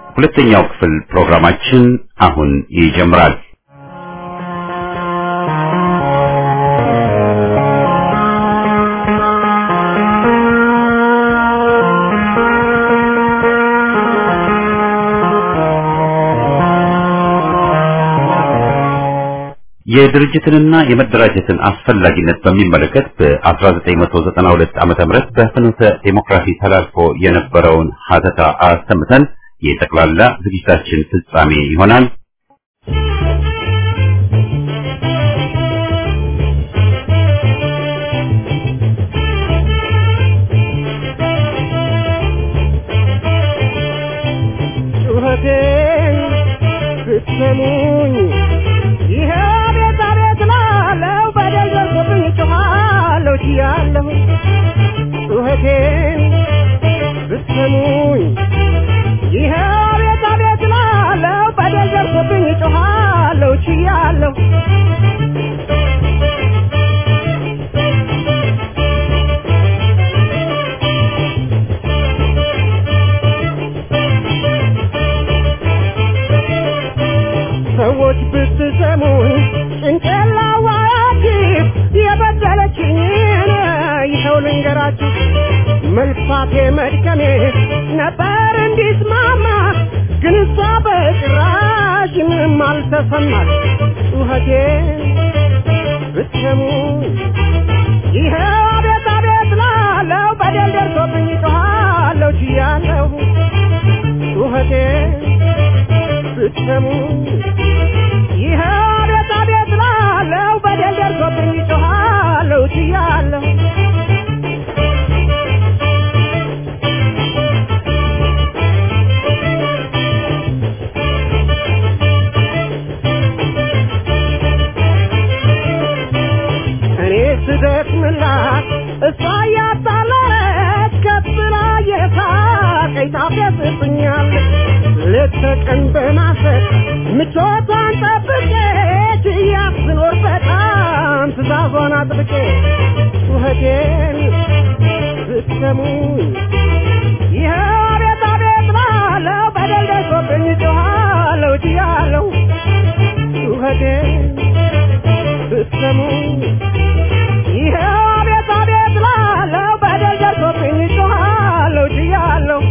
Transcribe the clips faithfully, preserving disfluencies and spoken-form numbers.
ሁለተኛው ክፍል ፕሮግራማችን አሁን ይጀምራል። የድርጅትንና የመደራጀትን አስፈላጊነት በሚመለከት በ1992 ዓመተ ምህረት በፍኖተ ዲሞክራሲ ተላልፎ የነበረውን ሀተታ አሰምተን የጠቅላላ ዝግጅታችን ፍጻሜ ይሆናል። ጩኸቴን ብትሰሙኝ ይሄ ቤት አቤት ላለው በደል ደርሶብኝ ጮኻለሁ ችያለሁ። ጩኸቴን ብትሰሙኝ ይሄ ቤት አቤት ላለው በደል ደርሶብኝ ጮኻለሁ ችያለሁ። ሰዎች ብትሰሙኝ ጭንቅላዋችሁ የበደለችኝን ይኸው ልንገራችሁ። መልፋቴ መድከሜ ነበር እንዲስማማ ግን እሷ በጭራሽ ምንም አልተሰማት። ጩኸቴን ብትሰሙኝ ይኸው አቤት አቤት ላለው በደል ደርሶብኝ ጮኻለሁ ችያለሁ። ጩኸቴን ብትሰሙኝ ይኸው አቤት አቤት ላለው በደል ደርሶብኝ ጮኻለሁ ችያለሁ። እኔ ስደክምላት እሷ እያጣለች ከፍ ብላ የሳቀኝ ታፌዝብኛለች። ሌት ተቀን በማሰብ ምቾቷን ጠብቄ ችያት ስኖር በጣም ትእዛዟን አጥብቄ። ጩኸቴን ብትሰሙኝ ይኸው አቤት አቤት ላለው በደል ደርሶብኝ ጮኻለሁ ችያለሁ። ጩኸቴን ብትሰሙኝ ይኸው አቤት አቤት ላለው በደል ደርሶብኝ ጮኻለሁ ችያለሁ።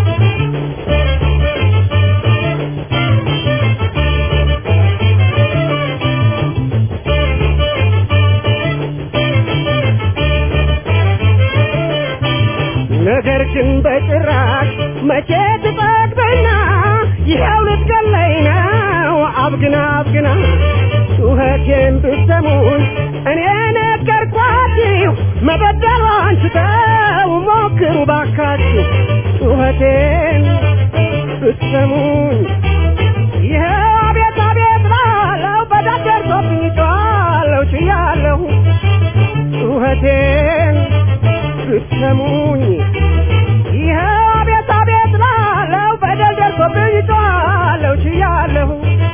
ነገር ግን በጭራሽ መቼ ትጠግበና ይኸው ልትገለኝ ነው አብግና አብግና። ጩኸቴን ብትሰሙኝ እኔ ነገርኳችሁ መበደሏን ስተው ሞክሩ ባካችሁ። ጩኸቴን ብትሰሙኝ ይኸው አቤት አቤት ላለው በደል ደርሶብኝ ጮኻለሁ ችያለሁ። ጩኸቴን ብትሰሙኝ ይኸው አቤት አቤት ላለው በደል ደርሶብኝ ጮኻለሁ ችያለሁ።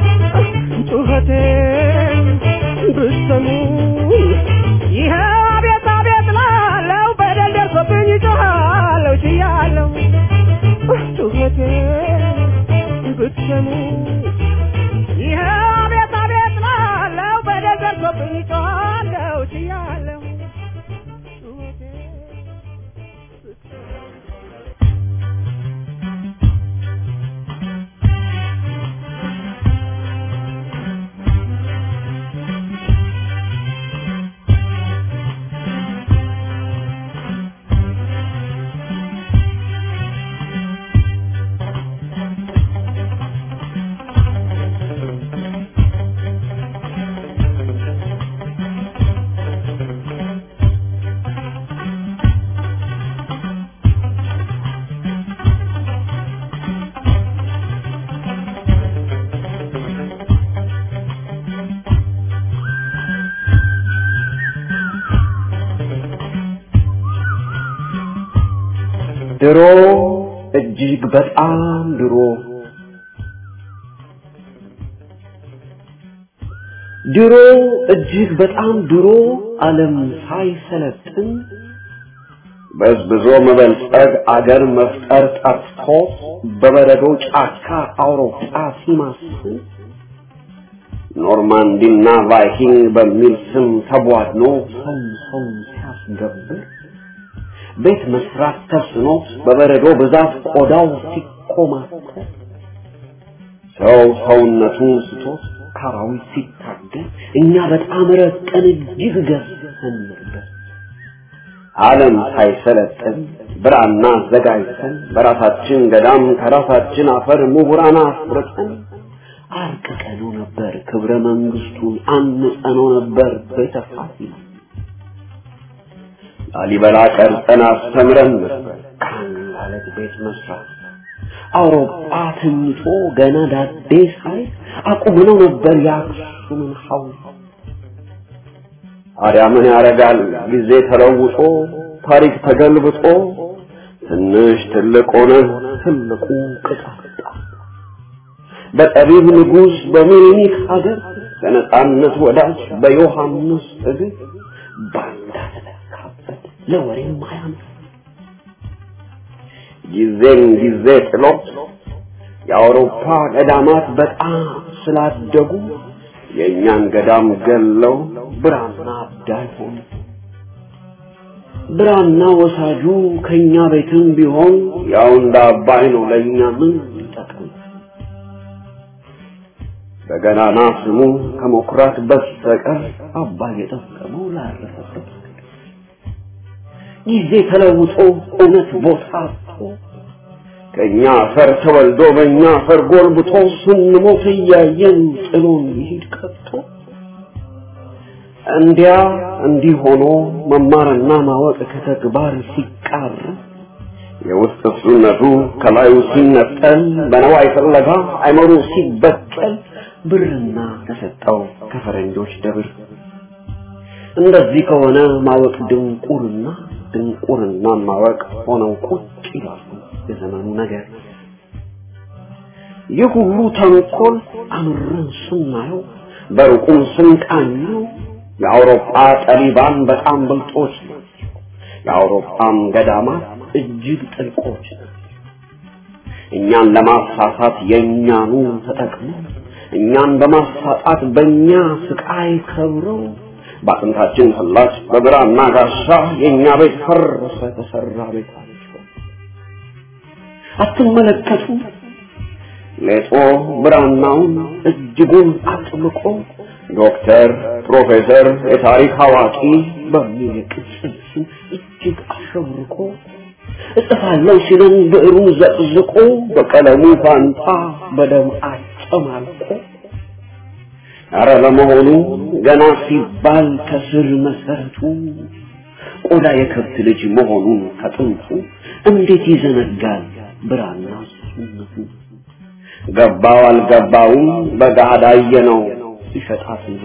ጩኸቴን ብትሰሙኝ ይኸው አቤት አቤት ላለው በደል ደርሶብኝ ጮኻለሁ ችያለሁ። ጩኸቴን ብትሰሙኝ ይኸው አቤት አቤት ላለው በደል ደርሶብኝ ጮኻለሁ ችያለሁ። ድሮ እጅግ በጣም ድሮ ድሮ እጅግ በጣም ድሮ ዓለም ሳይሰለጥን በዝብዞ መበልጸግ አገር መፍጠር ጠፍቶ በበረዶ ጫካ አውሮፓ ሲማስል ኖርማንዲና ቫይኪንግ በሚል ስም ተቧድኖ ሰው ሰው ሲያስገብር ቤት መስራት ተስኖት በበረዶ ብዛት ቆዳው ሲቆማተር ሰው ሰውነቱን ስቶት ካራዊት ሲታገል እኛ በጣም ረቀን እጅግ ገዝተን ነበር። ዓለም ሳይሰለጥን ብራና አዘጋጅተን በራሳችን ገዳም ከራሳችን አፈር ምሁራን አፍርተን አርቀቀነው ነበር ክብረ መንግስቱን አንጸነው ነበር በተፋሲል ላሊበላ ቀርጸን አስተምረን ነበር ካንጋለት ቤት መስራት አውሮፓ ተኝቶ ገና ዳዴ ሳይ አቁመነው ነበር የአክሱምን ሐውልት። ታዲያ ምን ያረጋል ጊዜ ተለውጦ ታሪክ ተገልብጦ ትንሽ ትልቅ ሆነ ትልቁ ቅጣጣ በጠቢብ ንጉስ በሚኒክ ሀገር ለነጻነት ወዳጅ በዮሐንስ እግር ባንዳ ተተካበት ለወሬም ማያምር ጊዜን ጊዜ ጥሎት የአውሮፓ ገዳማት በጣም ስላደጉ የእኛን ገዳም ገለው ብራና አዳይ ሆኑ። ብራና ወሳጁ ከኛ ቤትም ቢሆን ያው እንደ አባይ ነው ለኛ ምን ይጠቅም? በገናና ስሙ ከመኩራት በስተቀር አባይ የጠቀመው ላረፈበት ጊዜ ተለውጦ እውነት ቦታ አጥቶ ከኛ አፈር ተወልዶ በእኛ አፈር ጎልብቶ ስንሞት እያየን ጥሎን ይሄድ ቀጥቶ እንዲያ እንዲህ ሆኖ መማርና ማወቅ ከተግባር ሲቃር የውስጥ እሱነቱ ከላዩ ሲነጠል በነዋይ ፍለጋ አይመሩ ሲበቀል ብርና ተሰጠው ከፈረንጆች ደብር። እንደዚህ ከሆነ ማወቅ ድንቁርና ድንቁርና ማወቅ ሆነው ቁጭ ይላሉ የዘመኑ ነገር። ይህ ሁሉ ተንኮል አምረን ስናየው በሩቁም ስንቃኘው የአውሮፓ ጠቢባን በጣም ብልጦች ናቸው። የአውሮፓም ገዳማት እጅግ ጥልቆች ናቸው። እኛን ለማሳሳት የኛኑ ተጠቅመው እኛን በማሳጣት በእኛ ስቃይ ከብረው ባጥንታችን ፍላጭ በብራና ጋሻ የኛ ቤት ፈረሰ ተሰራ ቤታቸው። አትመለከቱ ሌጦ ብራናውን እጅጉን አጥብቆ ዶክተር ፕሮፌሰር የታሪክ አዋቂ በሚል ቅጽል ስም እጅግ አሸብርቆ እጽፋለሁ ሲለን ብዕሩን ዘቅዝቆ በቀለሙ ፋንታ በደም አጨማልቆ አረ ለመሆኑ ገና ሲባል ከስር መሰረቱ ቆዳ የከብት ልጅ መሆኑን ከጥንቱ እንዴት ይዘነጋል ብራና ሱነቱ? ገባው አልገባውም በጋዳየ ነው ሲሸጣትና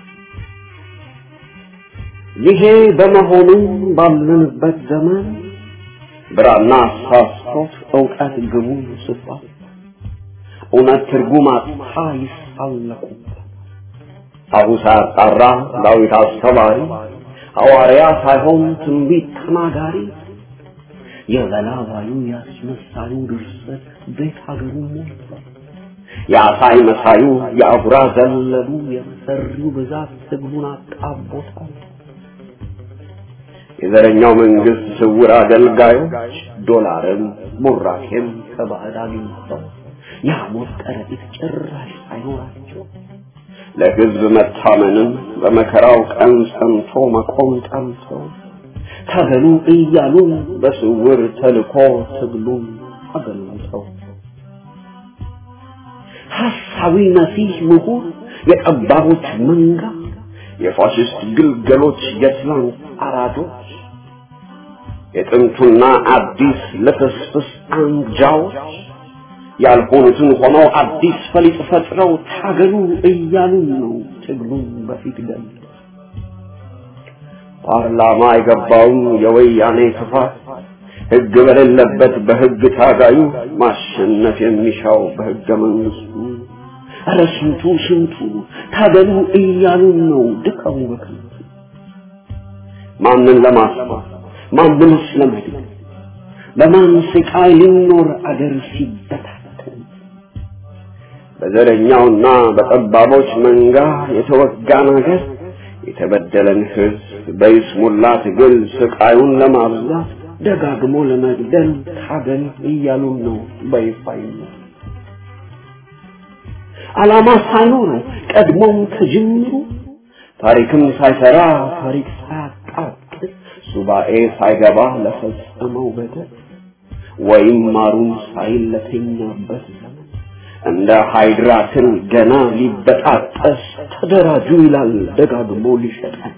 ይሄ በመሆኑ ባለንበት ዘመን ብራና ሳስቶት ዕውቀት ግቡ ስፋት እውነት ትርጉም አጥታ ይሳለቁ አሁን ሳጣራ ዳዊት አስተማሪ ሐዋርያ ሳይሆን ትንቢት ተናጋሪ የበላባዩ ያስመሳዩ ድርሰት ቤት ሀገሩ ሞልቷል። ያሳይ መሳዩ የአጉራ ዘለሉ የመሰሪው ብዛት ትግሉን አጣቦታል። የዘረኛው መንግስት ስውር አገልጋዮች ዶላርም ቡራኬም ከባዕድ አግኝተው ያሞት ቀረጢት ጭራሽ አይኖራቸው ለህዝብ መታመንም በመከራው ቀን ጸንቶ መቆም ጠምተው ታገሉ እያሉ በስውር ተልኮ ትግሉን አገልግተው ሐሳዊ መሲህ ምሁር የጠባቦች መንጋ የፋሽስት ግልገሎች የትላንት አራጆች የጥንቱና አዲስ ለተስፈስ አንጃዎች ያልሆኑትን ሆነው አዲስ ፈሊጥ ፈጥረው ታገሉ እያሉ ነው ትግሉን በፊት ገል ፓርላማ የገባው የወያኔ ክፋት ህግ በሌለበት በህግ ታጋዩ ማሸነፍ የሚሻው በህገ መንግስቱ ኧረ ስንቱ ስንቱ ታገሉ እያሉ ነው ድቀው በከንቱ ማንን ለማስፋት ማንንም ስለማይደል በማን ስቃይ ሊኖር አገር ሲበታተን በዘረኛውና በጠባቦች መንጋ የተወጋን አገር የተበደለን ህዝብ በይስሙላ ትግል ስቃዩን ለማብዛት ደጋግሞ ለመግደል ታገል እያሉ ነው በይፋይ ዓላማ ሳይኖር ቀድሞም ከጅምሩ ታሪክም ሳይሰራ ታሪክ ሳያጣጥ ሱባኤ ሳይገባ ለፈጸመው በደል ወይም ማሩን ሳይለተኛበት ዘመን እንደ ሃይድራትን ገና ሊበጣጠስ ተደራጁ ይላል ደጋግሞ ሊሸጠን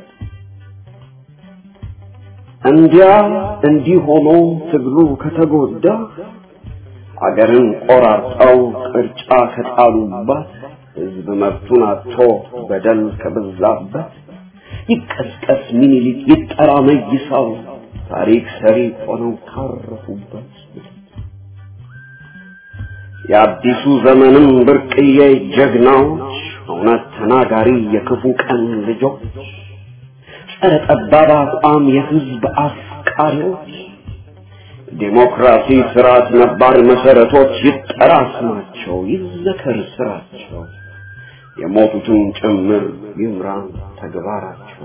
እንዲያ እንዲህ ሆኖ ትግሉ ከተጎዳ አገርን ቆራርጠው ቅርጫ ከጣሉባት ህዝብ መብቱን አጥቶ በደል ከበዛበት ይቀስቀስ ምኒልክ ይጠራ መይሳው ታሪክ ሰሪ ሆነው ካረፉበት የአዲሱ ዘመንም ብርቅዬ ጀግናዎች እውነት ተናጋሪ የክፉ ቀን ልጆች ጸረ ጠባብ አቋም የህዝብ አፍቃሪዎች ዲሞክራሲ ስርዓት ነባር መሰረቶች ይጠራ ስማቸው ይዘከር ስራቸው የሞቱትን ጭምር ይምራን ተግባራቸው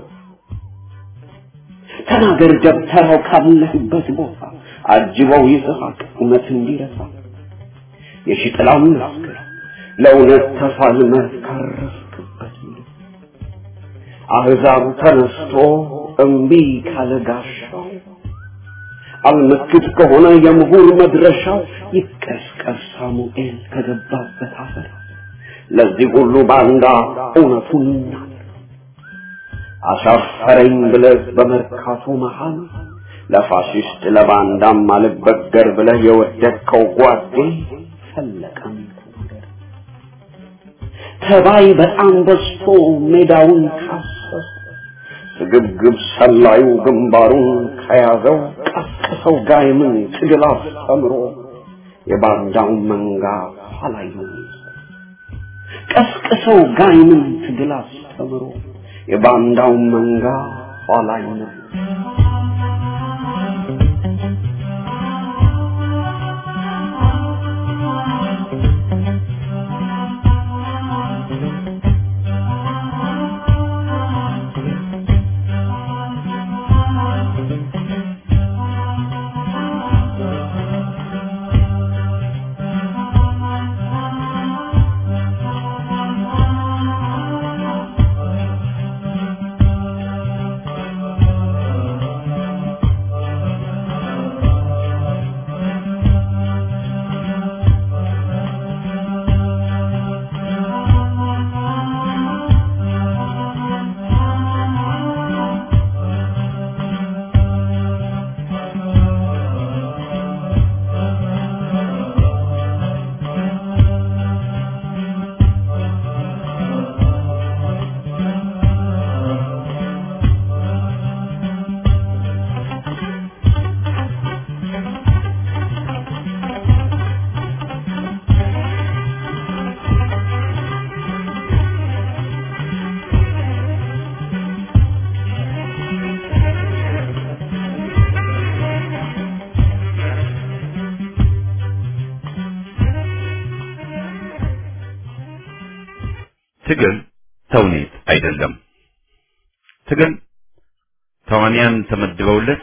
ተናገር ደብተራው ካለህበት ቦታ አጅበው ይስሐቅ እውነት እንዲረሳ የሽጥላው መስከረ ለእውነት ተፋልመህ ካረፍክበት አህዛቡ ተነስቶ እምቢ ካለጋሻው አልመክት ከሆነ የምሁር መድረሻው ይቀስቀስ ሳሙኤል ከገባበት አፈር ለዚህ ሁሉ ባንዳ እውነቱን አሻፈረኝ ብለህ በመርካቶ መሃል ለፋሽስት ለባንዳም አልበገር ብለህ የወደድከው ጓዴ ፈለቀም ተናገር ተባይ በጣም በዝቶ ሜዳውን ካሰሰ ግብግብ ሰላዩ ግንባሩን ከያዘው ቀስቅሰው ጋይምን ትግል አስተምሮ የባንዳውን መንጋ ኋላዩ ቀስቅሰው ጋይምን ትግል አስተምሮ የባንዳውን መንጋ ኋላዩ ትግል ተውኔት አይደለም። ትግል ተዋንያን ተመድበውለት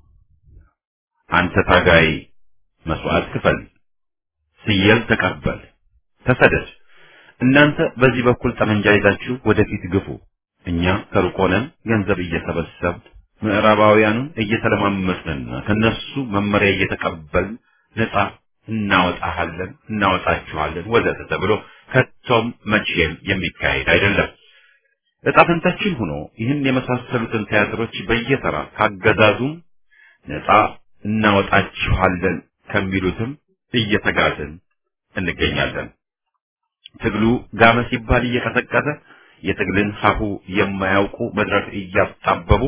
አንተ ታጋይ መስዋዕት ክፈል፣ ሲየል ተቀበል፣ ተሰደድ፣ እናንተ በዚህ በኩል ጠመንጃ ይዛችሁ ወደፊት ግፉ፣ እኛ ከሩቅ ሆነን ገንዘብ እየሰበሰብን ምዕራባውያኑን እየተለማመጥንና ከነሱ መመሪያ እየተቀበልን ነፃ እናወጣሃለን እናወጣችኋለን ወዘተ ተብሎ ከቶም መቼም የሚካሄድ አይደለም። ዕጣ ፈንታችን ሆኖ ይህን የመሳሰሉትን ቲያትሮች በየተራ ካገዛዙም ነፃ እናወጣችኋለን ከሚሉትም እየተጋዝን እንገኛለን። ትግሉ ጋመ ሲባል እየቀሰቀሰ የትግልን ሀሁ የማያውቁ መድረክ እያጣበቡ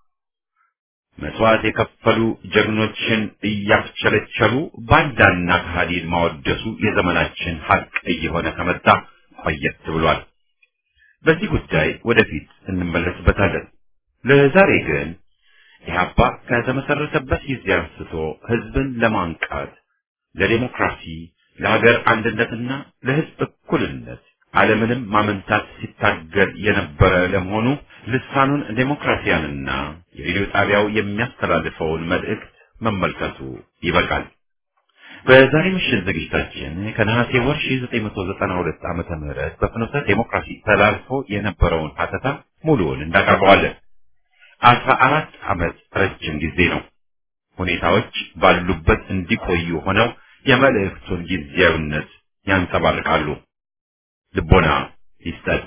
መስዋዕት የከፈሉ ጀግኖችን እያስቸለቸሉ ባንዳና ከሃዲን ማወደሱ የዘመናችን ሀቅ እየሆነ ከመጣ ቆየት ብሏል። በዚህ ጉዳይ ወደፊት እንመለስበታለን። ለዛሬ ግን ኢህአፓ ከተመሰረተበት ጊዜ አንስቶ ህዝብን ለማንቃት ለዲሞክራሲ፣ ለሀገር አንድነትና ለህዝብ እኩልነት ዓለምንም ማመንታት ሲታገል የነበረ ለመሆኑ ልሳኑን ዴሞክራሲያንና የሬዲዮ ጣቢያው የሚያስተላልፈውን መልእክት መመልከቱ ይበቃል። በዛሬ ምሽት ዝግጅታችን ከነሐሴ ወር ሺህ ዘጠኝ መቶ ዘጠና ሁለት ዓመተ ምህረት በፍኖተ ዴሞክራሲ ተላልፎ የነበረውን ሀተታ ሙሉውን እንዳቀርበዋለን። አስራ አራት ዓመት ረጅም ጊዜ ነው። ሁኔታዎች ባሉበት እንዲቆዩ ሆነው የመልእክቱን ጊዜያዊነት ያንጸባርቃሉ። ልቦና ይስጠን።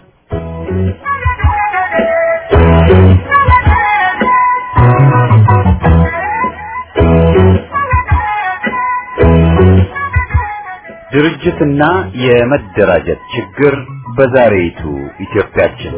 ድርጅትና የመደራጀት ችግር በዛሬይቱ ኢትዮጵያችን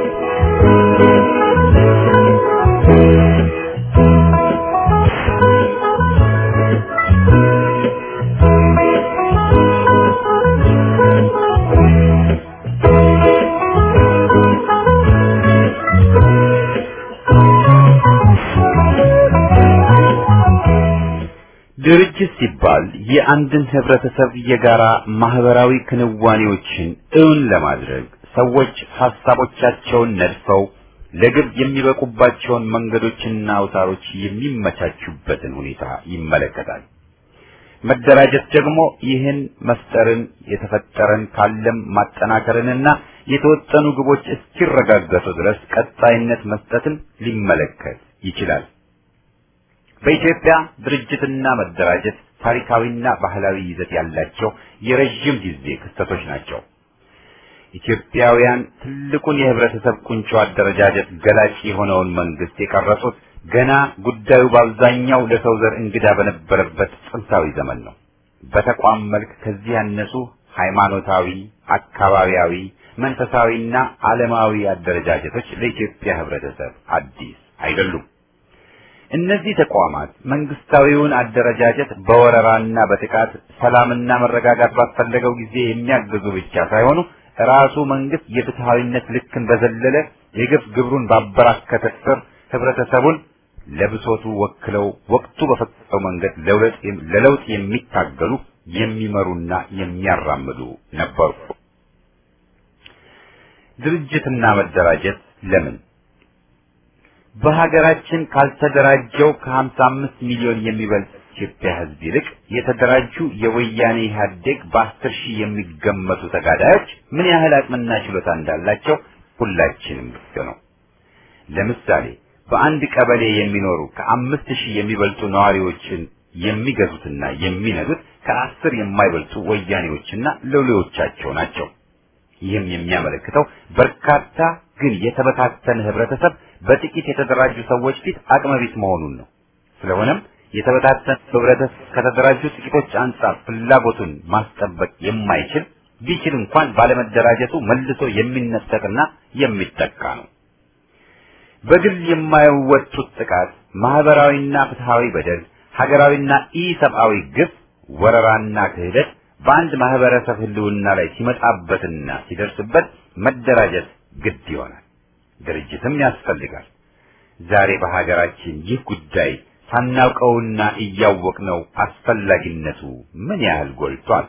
ድርጅት ሲባል የአንድን ህብረተሰብ የጋራ ማህበራዊ ክንዋኔዎችን እውን ለማድረግ ሰዎች ሐሳቦቻቸውን ነድፈው ለግብ የሚበቁባቸውን መንገዶችና አውታሮች የሚመቻቹበትን ሁኔታ ይመለከታል። መደራጀት ደግሞ ይህን መፍጠርን የተፈጠረን ካለም ማጠናከርንና የተወጠኑ ግቦች እስኪረጋገጡ ድረስ ቀጣይነት መስጠትን ሊመለከት ይችላል። በኢትዮጵያ ድርጅትና መደራጀት ታሪካዊና ባህላዊ ይዘት ያላቸው የረጅም ጊዜ ክስተቶች ናቸው። ኢትዮጵያውያን ትልቁን የህብረተሰብ ቁንጮ አደረጃጀት ገላጭ የሆነውን መንግስት የቀረጹት ገና ጉዳዩ በአብዛኛው ለሰው ዘር እንግዳ በነበረበት ጥንታዊ ዘመን ነው። በተቋም መልክ ከዚህ ያነሱ ሃይማኖታዊ፣ አካባቢያዊ፣ መንፈሳዊና ዓለማዊ አደረጃጀቶች ለኢትዮጵያ ህብረተሰብ አዲስ አይደሉም። እነዚህ ተቋማት መንግስታዊውን አደረጃጀት በወረራና በጥቃት ሰላምና መረጋጋት ባስፈለገው ጊዜ የሚያግዙ ብቻ ሳይሆኑ ራሱ መንግስት የፍትሃዊነት ልክን በዘለለ የግፍ ግብሩን ባበራከተ ስር ህብረተሰቡን ለብሶቱ ወክለው ወቅቱ በፈቀደው መንገድ ለለውጥ የሚታገሉ የሚመሩና የሚያራምዱ ነበሩ። ድርጅትና መደራጀት ለምን? በሀገራችን ካልተደራጀው ከሀምሳ አምስት ሚሊዮን የሚበልጥ ኢትዮጵያ ህዝብ ይልቅ የተደራጁ የወያኔ ኢህአዴግ በአስር ሺህ የሚገመቱ ተጋዳዮች ምን ያህል አቅምና ችሎታ እንዳላቸው ሁላችንም ግልጽ ነው። ለምሳሌ በአንድ ቀበሌ የሚኖሩ ከአምስት ሺህ የሚበልጡ ነዋሪዎችን የሚገዙትና የሚነዱት ከአስር የማይበልጡ ወያኔዎችና ሎሌዎቻቸው ናቸው። ይህም የሚያመለክተው በርካታ ግን የተበታተነ ህብረተሰብ በጥቂት የተደራጁ ሰዎች ፊት አቅመቢስ መሆኑን ነው። ስለሆነም የተበታተነ ህብረተሰብ ከተደራጁ ጥቂቶች አንጻር ፍላጎቱን ማስጠበቅ የማይችል ቢችል እንኳን ባለመደራጀቱ መልሶ የሚነጠቅና የሚጠቃ ነው። በግል የማይወጡት ጥቃት፣ ማህበራዊና ፍትሃዊ በደል፣ ሀገራዊና ኢሰብአዊ ግፍ፣ ወረራና ክህደት በአንድ ማህበረሰብ ህልውና ላይ ሲመጣበትና ሲደርስበት መደራጀት ግድ ይሆናል። ድርጅትም ያስፈልጋል። ዛሬ በሀገራችን ይህ ጉዳይ ሳናውቀውና እያወቅነው አስፈላጊነቱ ምን ያህል ጎልቷል።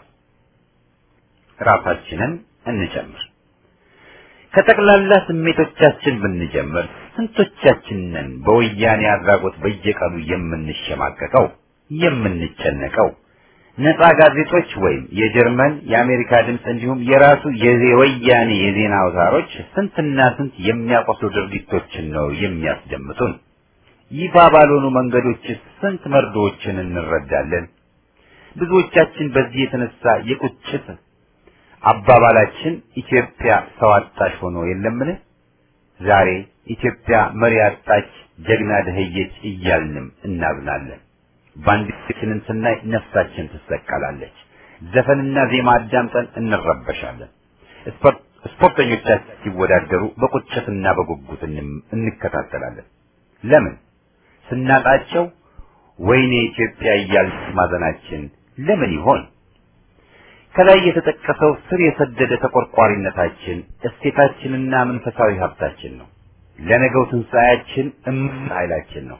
ራሳችንን እንጨምር። ከጠቅላላ ስሜቶቻችን ብንጀምር ስንቶቻችንን በወያኔ አድራጎት በየቀኑ የምንሸማቀቀው የምንጨነቀው? ነፃ ጋዜጦች ወይም የጀርመን የአሜሪካ ድምፅ እንዲሁም የራሱ የወያኔ የዜና አውታሮች ስንትና ስንት የሚያቆሱ ድርጊቶችን ነው የሚያስደምጡን። ይፋ ባልሆኑ መንገዶች ስንት መርዶዎችን እንረዳለን። ብዙዎቻችን በዚህ የተነሳ የቁጭት አባባላችን ኢትዮጵያ ሰው አጣሽ ሆኖ የለምን? ዛሬ ኢትዮጵያ መሪ አጣች፣ ጀግና ደህየች እያልንም እናዝናለን። ባንዲራችንን ስናይ ነፍሳችን ትሰቀላለች። ዘፈንና ዜማ አዳምጠን እንረበሻለን። ስፖርተኞቻችን ሲወዳደሩ በቁጭትና በጉጉት እንከታተላለን። ለምን? ስናጣቸው ወይኔ ኢትዮጵያ እያልን ማዘናችን ለምን ይሆን? ከላይ የተጠቀሰው ስር የሰደደ ተቆርቋሪነታችን እሴታችንና መንፈሳዊ ሀብታችን ነው። ለነገው ትንሣኤያችን እምቅ ኃይላችን ነው።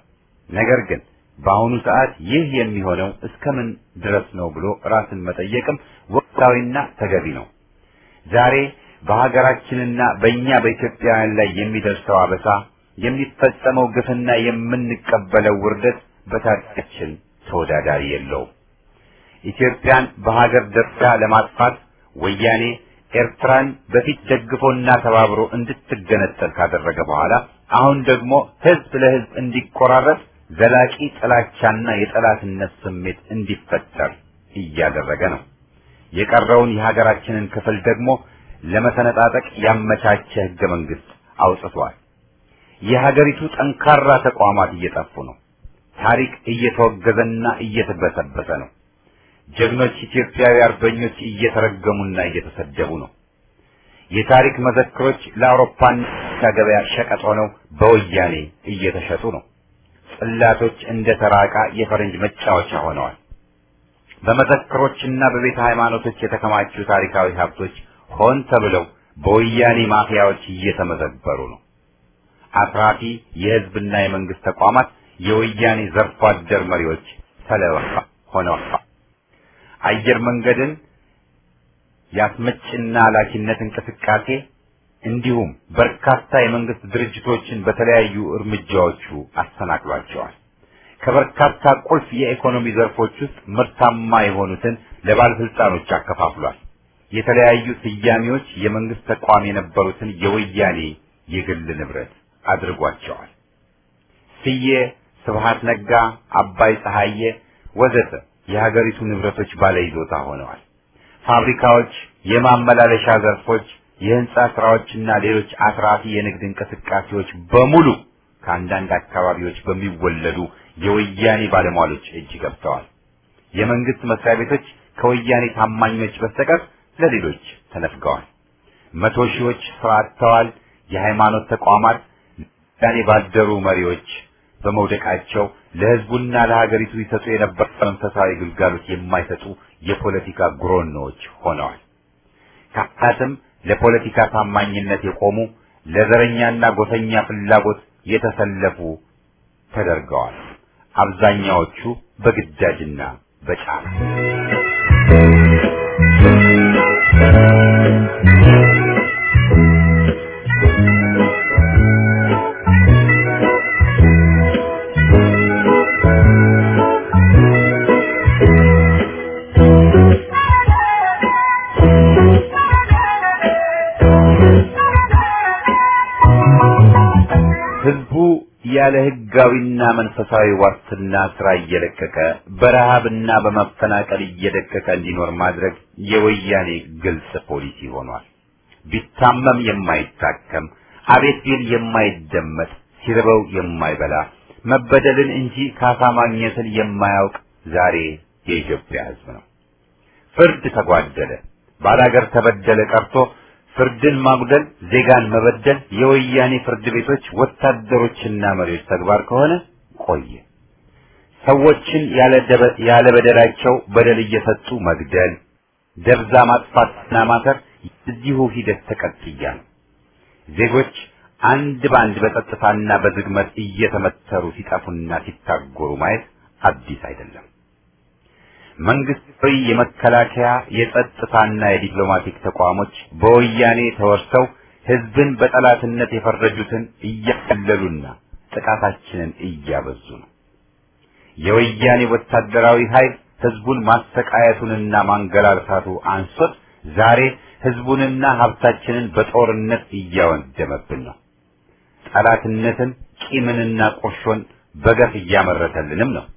ነገር ግን በአሁኑ ሰዓት ይህ የሚሆነው እስከምን ድረስ ነው ብሎ ራስን መጠየቅም ወቅታዊና ተገቢ ነው። ዛሬ በሀገራችንና በእኛ በኢትዮጵያውያን ላይ የሚደርሰው አበሳ፣ የሚፈጸመው ግፍና የምንቀበለው ውርደት በታሪካችን ተወዳዳሪ የለውም። ኢትዮጵያን በሀገር ደረጃ ለማጥፋት ወያኔ ኤርትራን በፊት ደግፎና ተባብሮ እንድትገነጠል ካደረገ በኋላ አሁን ደግሞ ህዝብ ለህዝብ እንዲቆራረጥ ዘላቂ ጥላቻና የጠላትነት ስሜት እንዲፈጠር እያደረገ ነው። የቀረውን የሀገራችንን ክፍል ደግሞ ለመሰነጣጠቅ ያመቻቸ ህገ መንግስት አውጥቷል። የሀገሪቱ ጠንካራ ተቋማት እየጠፉ ነው። ታሪክ እየተወገዘና እየተበሰበሰ ነው። ጀግኖች ኢትዮጵያዊ አርበኞች እየተረገሙና እየተሰደቡ ነው። የታሪክ መዘክሮች ለአውሮፓና ገበያ ሸቀጥ ሆነው በወያኔ እየተሸጡ ነው። ጽላቶች እንደ ተራቃ የፈረንጅ መጫወቻ ሆነዋል። በመዘክሮችና በቤተ ሃይማኖቶች የተከማቹ ታሪካዊ ሀብቶች ሆን ተብለው በወያኔ ማፊያዎች እየተመዘበሩ ነው። አትራፊ የህዝብና የመንግስት ተቋማት የወያኔ ዘርፎ አደር መሪዎች ሰለባ ሆነዋል። አየር መንገድን ያስመጭና ላኪነት እንቅስቃሴ እንዲሁም በርካታ የመንግስት ድርጅቶችን በተለያዩ እርምጃዎቹ አሰናክሏቸዋል። ከበርካታ ቁልፍ የኢኮኖሚ ዘርፎች ውስጥ ምርታማ የሆኑትን ለባለስልጣኖች አከፋፍሏል። የተለያዩ ስያሜዎች የመንግስት ተቋም የነበሩትን የወያኔ የግል ንብረት አድርጓቸዋል። ስዬ፣ ስብሃት ነጋ፣ አባይ ፀሐዬ ወዘተ የሀገሪቱ ንብረቶች ባለይዞታ ሆነዋል። ፋብሪካዎች፣ የማመላለሻ ዘርፎች፣ የህንጻ ስራዎችና ሌሎች አትራፊ የንግድ እንቅስቃሴዎች በሙሉ ከአንዳንድ አካባቢዎች በሚወለዱ የወያኔ ባለሟሎች እጅ ገብተዋል። የመንግስት መስሪያ ቤቶች ከወያኔ ታማኞች በስተቀር ለሌሎች ተነፍገዋል። መቶ ሺዎች ስራ አጥተዋል። የሃይማኖት ተቋማት ያኔ ባደሩ መሪዎች በመውደቃቸው ለህዝቡና ለሀገሪቱ ይሰጡ የነበረ መንፈሳዊ ግልጋሎት የማይሰጡ የፖለቲካ ግሮኖች ሆነዋል። ካህናትም ለፖለቲካ ታማኝነት የቆሙ ለዘረኛና ጎሰኛ ፍላጎት የተሰለፉ ተደርገዋል። አብዛኛዎቹ በግዳጅና በጫና ህዝቡ ያለ ህጋዊና መንፈሳዊ ዋስትና ስራ እየለቀቀ በረሃብና በመፈናቀል እየደቀቀ እንዲኖር ማድረግ የወያኔ ግልጽ ፖሊሲ ሆኗል። ቢታመም የማይታከም፣ አቤት ቢል የማይደመጥ፣ ሲርበው የማይበላ፣ መበደልን እንጂ ካሳ ማግኘትን የማያውቅ ዛሬ የኢትዮጵያ ህዝብ ነው። ፍርድ ተጓደለ፣ ባላገር ተበደለ ቀርቶ ፍርድን ማጉደል፣ ዜጋን መበደል የወያኔ ፍርድ ቤቶች ወታደሮችና መሪዎች ተግባር ከሆነ ቆየ። ሰዎችን ያለ ደበት ያለ በደላቸው በደል እየሰጡ መግደል፣ ደብዛ ማጥፋትና ማሰር እዚሁ ሂደት ተቀጥያ ነው። ዜጎች አንድ ባንድ በጸጥታና በዝግመት እየተመተሩ ሲጠፉና ሲታጎሩ ማየት አዲስ አይደለም። መንግስታዊ የመከላከያ የጸጥታና የዲፕሎማቲክ ተቋሞች በወያኔ ተወርሰው ህዝብን በጠላትነት የፈረጁትን እያቀለሉና ጥቃታችንን እያበዙ ነው። የወያኔ ወታደራዊ ኃይል ህዝቡን ማሰቃየቱንና ማንገላታቱ አንሶት ዛሬ ህዝቡንና ሀብታችንን በጦርነት እያወደመብን ነው። ጠላትነትን፣ ቂምንና ቁርሾን በገፍ እያመረተልንም ነው።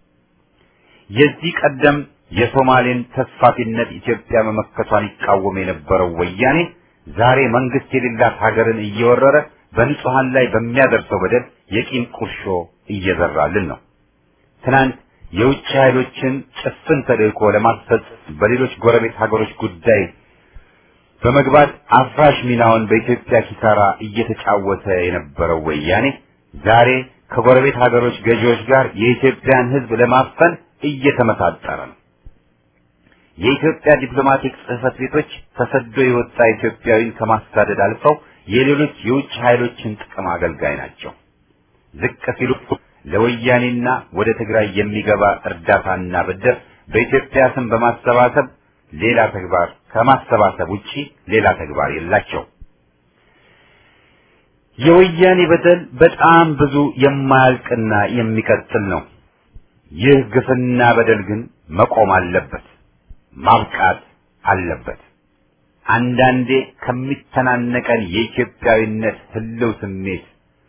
የዚህ ቀደም የሶማሌን ተስፋፊነት ኢትዮጵያ መመከቷን ይቃወም የነበረው ወያኔ ዛሬ መንግስት የሌላት ሀገርን እየወረረ በንጹሃን ላይ በሚያደርሰው በደል የቂም ቁርሾ እየዘራልን ነው። ትናንት የውጭ ኃይሎችን ጭፍን ተልዕኮ ለማስፈጸም በሌሎች ጎረቤት ሀገሮች ጉዳይ በመግባት አፍራሽ ሚናውን በኢትዮጵያ ኪሳራ እየተጫወተ የነበረው ወያኔ ዛሬ ከጎረቤት ሀገሮች ገዢዎች ጋር የኢትዮጵያን ህዝብ ለማፈን እየተመሳጠረ ነው። የኢትዮጵያ ዲፕሎማቲክ ጽህፈት ቤቶች ተሰዶ የወጣ ኢትዮጵያዊን ከማሳደድ አልፈው የሌሎች የውጭ ኃይሎችን ጥቅም አገልጋይ ናቸው። ዝቅ ሲሉ ለወያኔና ወደ ትግራይ የሚገባ እርዳታና ብድር በኢትዮጵያ ስም በማሰባሰብ ሌላ ተግባር ከማሰባሰብ ውጪ ሌላ ተግባር የላቸው። የወያኔ በደል በጣም ብዙ የማያልቅና የሚቀጥል ነው። ይህ ግፍና በደል ግን መቆም አለበት፣ ማብቃት አለበት። አንዳንዴ ከሚተናነቀን የኢትዮጵያዊነት ህልው ስሜት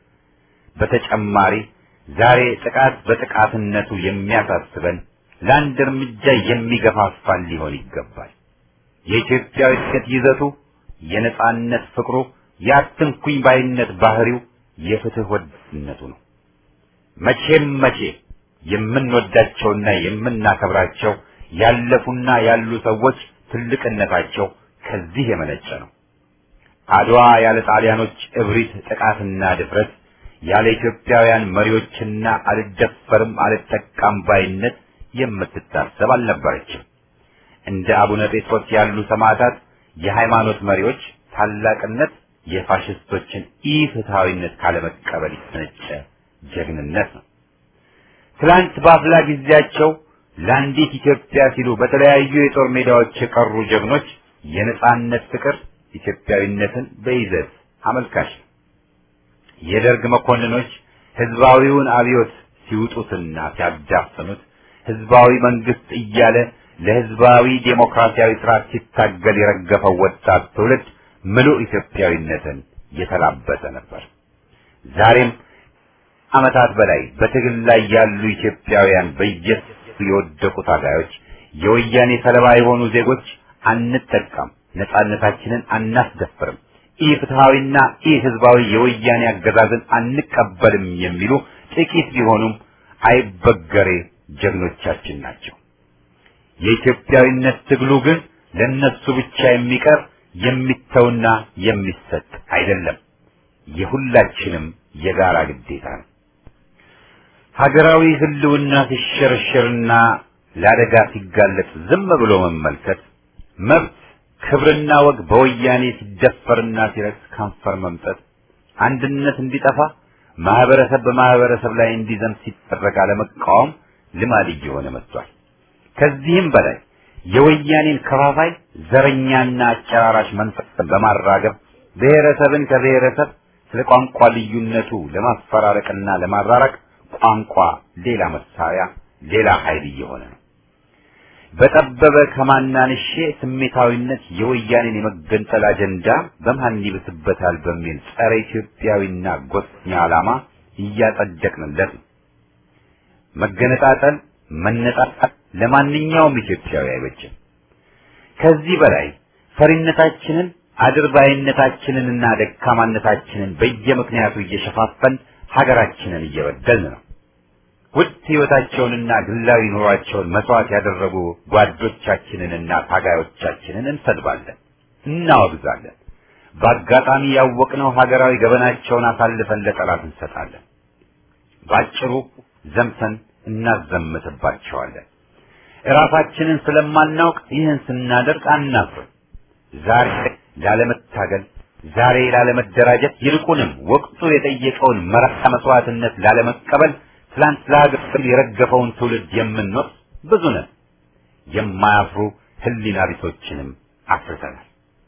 በተጨማሪ ዛሬ ጥቃት በጥቃትነቱ የሚያሳስበን ለአንድ እርምጃ የሚገፋፋን ሊሆን ይገባል። የኢትዮጵያዊነት ይዘቱ፣ የነጻነት ፍቅሩ፣ የአትንኩኝ ባይነት ባህሪው፣ የፍትህ ወዳድነቱ ነው። መቼም መቼ የምንወዳቸውና የምናከብራቸው ያለፉና ያሉ ሰዎች ትልቅነታቸው ከዚህ የመነጨ ነው። አድዋ ያለ ጣሊያኖች እብሪት፣ ጥቃትና ድፍረት፣ ያለ ኢትዮጵያውያን መሪዎችና አልደፈርም አልጠቃም ባይነት የምትታሰብ አልነበረችም። እንደ አቡነ ጴጥሮስ ያሉ ሰማዕታት የሃይማኖት መሪዎች ታላቅነት የፋሽስቶችን ኢፍትሃዊነት ካለመቀበል የተነጨ ጀግንነት ነው። ትላንት በአፍላ ጊዜያቸው ለአንዲት ኢትዮጵያ ሲሉ በተለያዩ የጦር ሜዳዎች የቀሩ ጀግኖች የነጻነት ፍቅር ኢትዮጵያዊነትን በይዘት አመልካች ነው። የደርግ መኮንኖች ህዝባዊውን አብዮት ሲውጡትና ሲያዳፍኑት ህዝባዊ መንግስት እያለ ለህዝባዊ ዴሞክራሲያዊ ስርዓት ሲታገል የረገፈው ወጣት ትውልድ ምሉእ ኢትዮጵያዊነትን የተላበሰ ነበር። ዛሬም ዓመታት በላይ በትግል ላይ ያሉ ኢትዮጵያውያን በየሱ የወደቁ ታጋዮች፣ የወያኔ ሰለባ የሆኑ ዜጎች አንጠቃም፣ ነጻነታችንን አናስደፍርም፣ ኢፍትሃዊና ኢህዝባዊ የወያኔ አገዛዝን አንቀበልም የሚሉ ጥቂት ቢሆኑም አይበገሬ ጀግኖቻችን ናቸው። የኢትዮጵያዊነት ትግሉ ግን ለነሱ ብቻ የሚቀር የሚተውና የሚሰጥ አይደለም፣ የሁላችንም የጋራ ግዴታ ነው። ሀገራዊ ህልውና ሲሸረሸርና ለአደጋ ሲጋለጥ ዝም ብሎ መመልከት፣ መብት ክብርና ወግ በወያኔ ሲደፈርና ሲረክስ ከንፈር መምጠት፣ አንድነት እንዲጠፋ ማህበረሰብ በማህበረሰብ ላይ እንዲዘምት ሲደረግ አለመቃወም ልማድ እየሆነ መጥቷል። ከዚህም በላይ የወያኔን ከፋፋይ ዘረኛና አጨራራሽ መንፈስን በማራገብ ብሔረሰብን ከብሔረሰብ ስለ ቋንቋ ልዩነቱ ለማፈራረቅና ለማራራቅ ቋንቋ ሌላ መሳሪያ፣ ሌላ ኃይል እየሆነ ነው። በጠበበ ከማናንሼ ስሜታዊነት የወያኔን የመገንጠል አጀንዳ በማን ይብስበታል በሚል ጸረ ኢትዮጵያዊና ጎሰኛ ዓላማ እያጸደቅንለት ነው። መገነጣጠል፣ መነጣጣል ለማንኛውም ኢትዮጵያዊ አይበጅም። ከዚህ በላይ ፈሪነታችንን፣ አድርባይነታችንንና ደካማነታችንን በየምክንያቱ እየሸፋፈን ሀገራችንን እየበደልን ነው። ውድ ሕይወታቸውንና ግላዊ ኑሯቸውን መስዋዕት ያደረጉ ጓዶቻችንንና ታጋዮቻችንን እንሰድባለን፣ እናወግዛለን። በአጋጣሚ ያወቅነው ሀገራዊ ገበናቸውን አሳልፈን ለጠላት እንሰጣለን። ባጭሩ ዘምተን እናዘምትባቸዋለን። እራሳችንን ስለማናውቅ ይህን ስናደርግ አናፍርም። ዛሬ ላለመታገል፣ ዛሬ ላለመደራጀት፣ ይልቁንም ወቅቱ የጠየቀውን መራራ መስዋዕትነት ላለመቀበል ትላንት ለሀገር የረገፈውን ትውልድ የምንወቅስ ብዙ ነን። የማያፍሩ ህሊና ቢሶችንም አፍርተናል።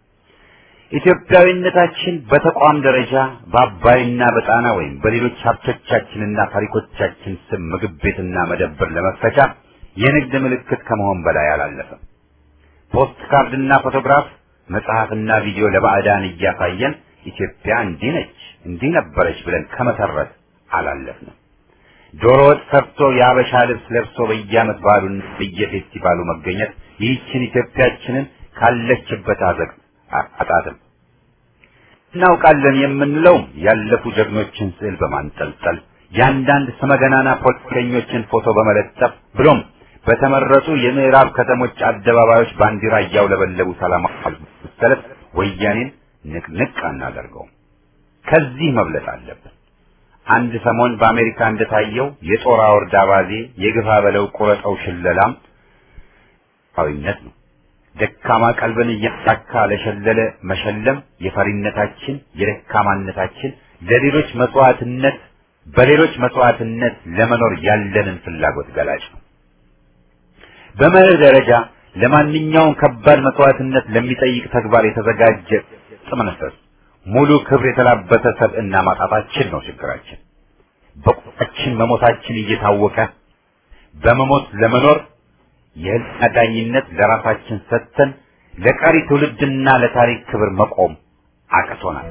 ኢትዮጵያዊነታችን በተቋም ደረጃ በአባይና በጣና ወይም በሌሎች ሀብቶቻችንና ታሪኮቻችን ስም ምግብ ቤትና መደብር ለመፈቻ የንግድ ምልክት ከመሆን በላይ አላለፈም። ፖስት ካርድና ፎቶግራፍ፣ መጽሐፍና ቪዲዮ ለባዕዳን እያሳየን ኢትዮጵያ እንዲህ ነች እንዲህ ነበረች ብለን ከመሰረት አላለፍንም። ዶሮ ወጥ ሰርቶ የአበሻ ልብስ ለብሶ በየዓመት በዓሉን በየፌስቲቫሉ መገኘት ይህችን ኢትዮጵያችንን ካለችበት አዘቅት አጣጥም። እናውቃለን የምንለው ያለፉ ጀግኖችን ስዕል በማንጠልጠል የአንዳንድ ስመገናና ፖለቲከኞችን ፎቶ በመለጠፍ ብሎም በተመረጡ የምዕራብ ከተሞች አደባባዮች ባንዲራ እያውለበለቡ ሰላማዊ ሰልፍ ወያኔን ንቅንቅ አናደርገውም። ከዚህ መብለጥ አለብን። አንድ ሰሞን በአሜሪካ እንደታየው የጦር አውርድ አባዜ የግፋ በለው ቁረጠው ሽለላም ፋዊነት ነው። ደካማ ቀልብን እያሳካ ለሸለለ መሸለም የፈሪነታችን የደካማነታችን ለሌሎች መስዋዕትነት በሌሎች መስዋዕትነት ለመኖር ያለንን ፍላጎት ገላጭ ነው። በመርህ ደረጃ ለማንኛውም ከባድ መስዋዕትነት ለሚጠይቅ ተግባር የተዘጋጀ ጽመነፈስ ሙሉ ክብር የተላበሰ ሰብዕና ማጣታችን ነው ችግራችን። በቁጣችን መሞታችን እየታወቀ በመሞት ለመኖር የህልና ዳኝነት ለራሳችን ሰጥተን ለቀሪ ትውልድና ለታሪክ ክብር መቆም አቅቶናል።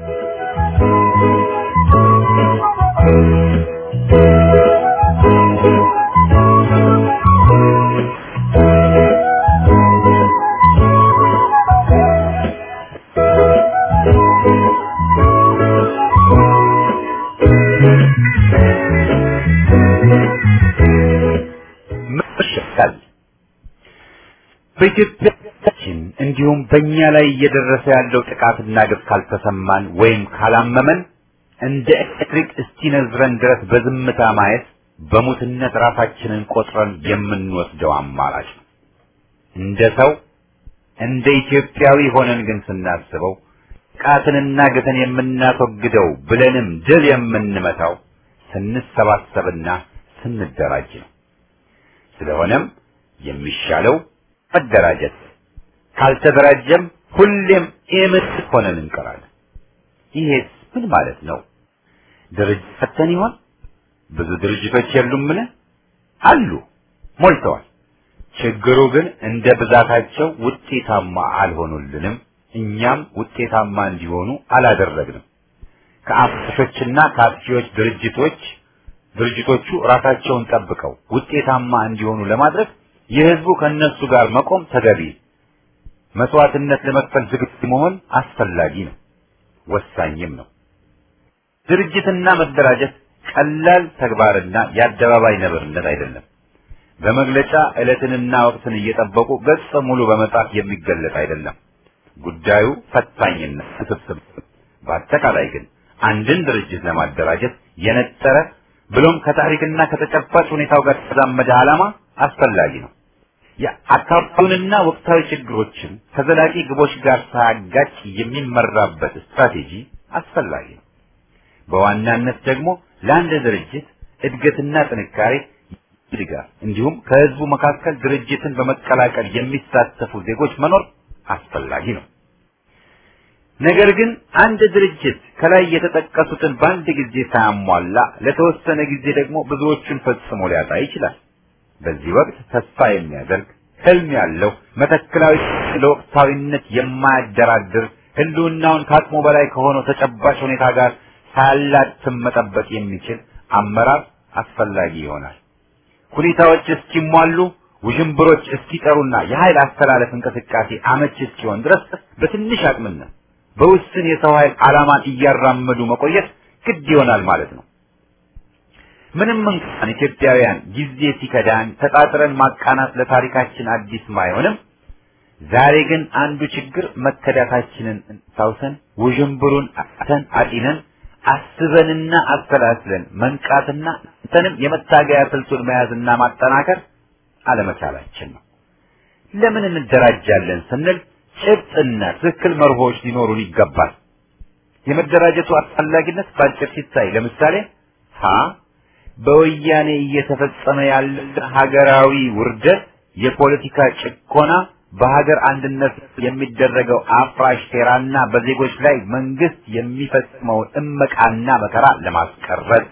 በኢትዮጵያችን እንዲሁም በእኛ ላይ እየደረሰ ያለው ጥቃትና ግፍ ካልተሰማን ወይም ካላመመን እንደ ኤሌክትሪክ እስኪነዝረን ድረስ በዝምታ ማየት በሙትነት ራሳችንን ቆጥረን የምንወስደው አማራጭ ነው። እንደ ሰው እንደ ኢትዮጵያዊ ሆነን ግን ስናስበው ጥቃትንና ግፍን የምናስወግደው ብለንም ድል የምንመታው ስንሰባሰብና ስንደራጅ ነው። ስለሆነም የሚሻለው መደራጀት፣ ካልተደራጀም ሁሌም ኤምት ሆነን እንቀራለን። ይሄስ ምን ማለት ነው? ድርጅት ፈተን ይሆን? ብዙ ድርጅቶች የሉምን? አሉ፣ ሞልተዋል። ችግሩ ግን እንደ ብዛታቸው ውጤታማ አልሆኑልንም። እኛም ውጤታማ እንዲሆኑ አላደረግንም። ከአፍሾችና ከአጥፊዎች ድርጅቶች ድርጅቶቹ ራሳቸውን ጠብቀው ውጤታማ እንዲሆኑ ለማድረግ የህዝቡ ከነሱ ጋር መቆም ተገቢ፣ መስዋዕትነት ለመክፈል ዝግጁ መሆን አስፈላጊ ነው፣ ወሳኝም ነው። ድርጅትና መደራጀት ቀላል ተግባርና የአደባባይ ነብርነት አይደለም። በመግለጫ ዕለትንና ወቅትን እየጠበቁ ገጽ ሙሉ በመጻፍ የሚገለጥ አይደለም። ጉዳዩ ፈታኝና ውስብስብ። በአጠቃላይ ግን አንድን ድርጅት ለማደራጀት የነጠረ ብሎም ከታሪክና ከተጨባጭ ሁኔታው ጋር የተዛመደ ዓላማ አስፈላጊ ነው። የአካባቢውንና ወቅታዊ ችግሮችን ከዘላቂ ግቦች ጋር ሳያጋጭ የሚመራበት ስትራቴጂ አስፈላጊ ነው። በዋናነት ደግሞ ለአንድ ድርጅት እድገትና ጥንካሬ ድጋፍ እንዲሁም ከህዝቡ መካከል ድርጅትን በመቀላቀል የሚሳተፉ ዜጎች መኖር አስፈላጊ ነው። ነገር ግን አንድ ድርጅት ከላይ የተጠቀሱትን በአንድ ጊዜ ሳያሟላ ለተወሰነ ጊዜ ደግሞ ብዙዎቹን ፈጽሞ ሊያጣ ይችላል። በዚህ ወቅት ተስፋ የሚያደርግ ህልም ያለው መተክላዊ ለወቅታዊነት የማያደራድር ህልውናውን ከአቅሙ በላይ ከሆነው ተጨባጭ ሁኔታ ጋር ሳያላትም መጠበቅ የሚችል አመራር አስፈላጊ ይሆናል። ሁኔታዎች እስኪሟሉ፣ ውዥንብሮች እስኪጠሩና የኃይል አስተላለፍ እንቅስቃሴ አመቺ እስኪሆን ድረስ በትንሽ አቅምና በውስን የሰው ኃይል ዓላማን እያራመዱ መቆየት ግድ ይሆናል ማለት ነው። ምንም እንኳን ኢትዮጵያውያን ጊዜ ሲከዳን ተጣጥረን ማቃናት ለታሪካችን አዲስ ማይሆንም፣ ዛሬ ግን አንዱ ችግር መከዳታችንን ሳውሰን ውዥንብሩን አተን አጢነን አስበንና አስተላልፈን መንቃትና እንተንም የመታገያ ስልቱን መያዝና ማጠናከር አለመቻላችን ነው። ለምን እንደራጃለን ስንል ጭብጥና ትክክል መርሆች ሊኖሩን ይገባል። የመደራጀቱ አስፈላጊነት ባጭር ሲታይ ለምሳሌ ሀ በወያኔ እየተፈጸመ ያለ ሀገራዊ ውርደት፣ የፖለቲካ ጭቆና፣ በሀገር አንድነት የሚደረገው አፍራሽ ሴራና በዜጎች ላይ መንግስት የሚፈጽመውን እመቃና መከራ ለማስቀረት፣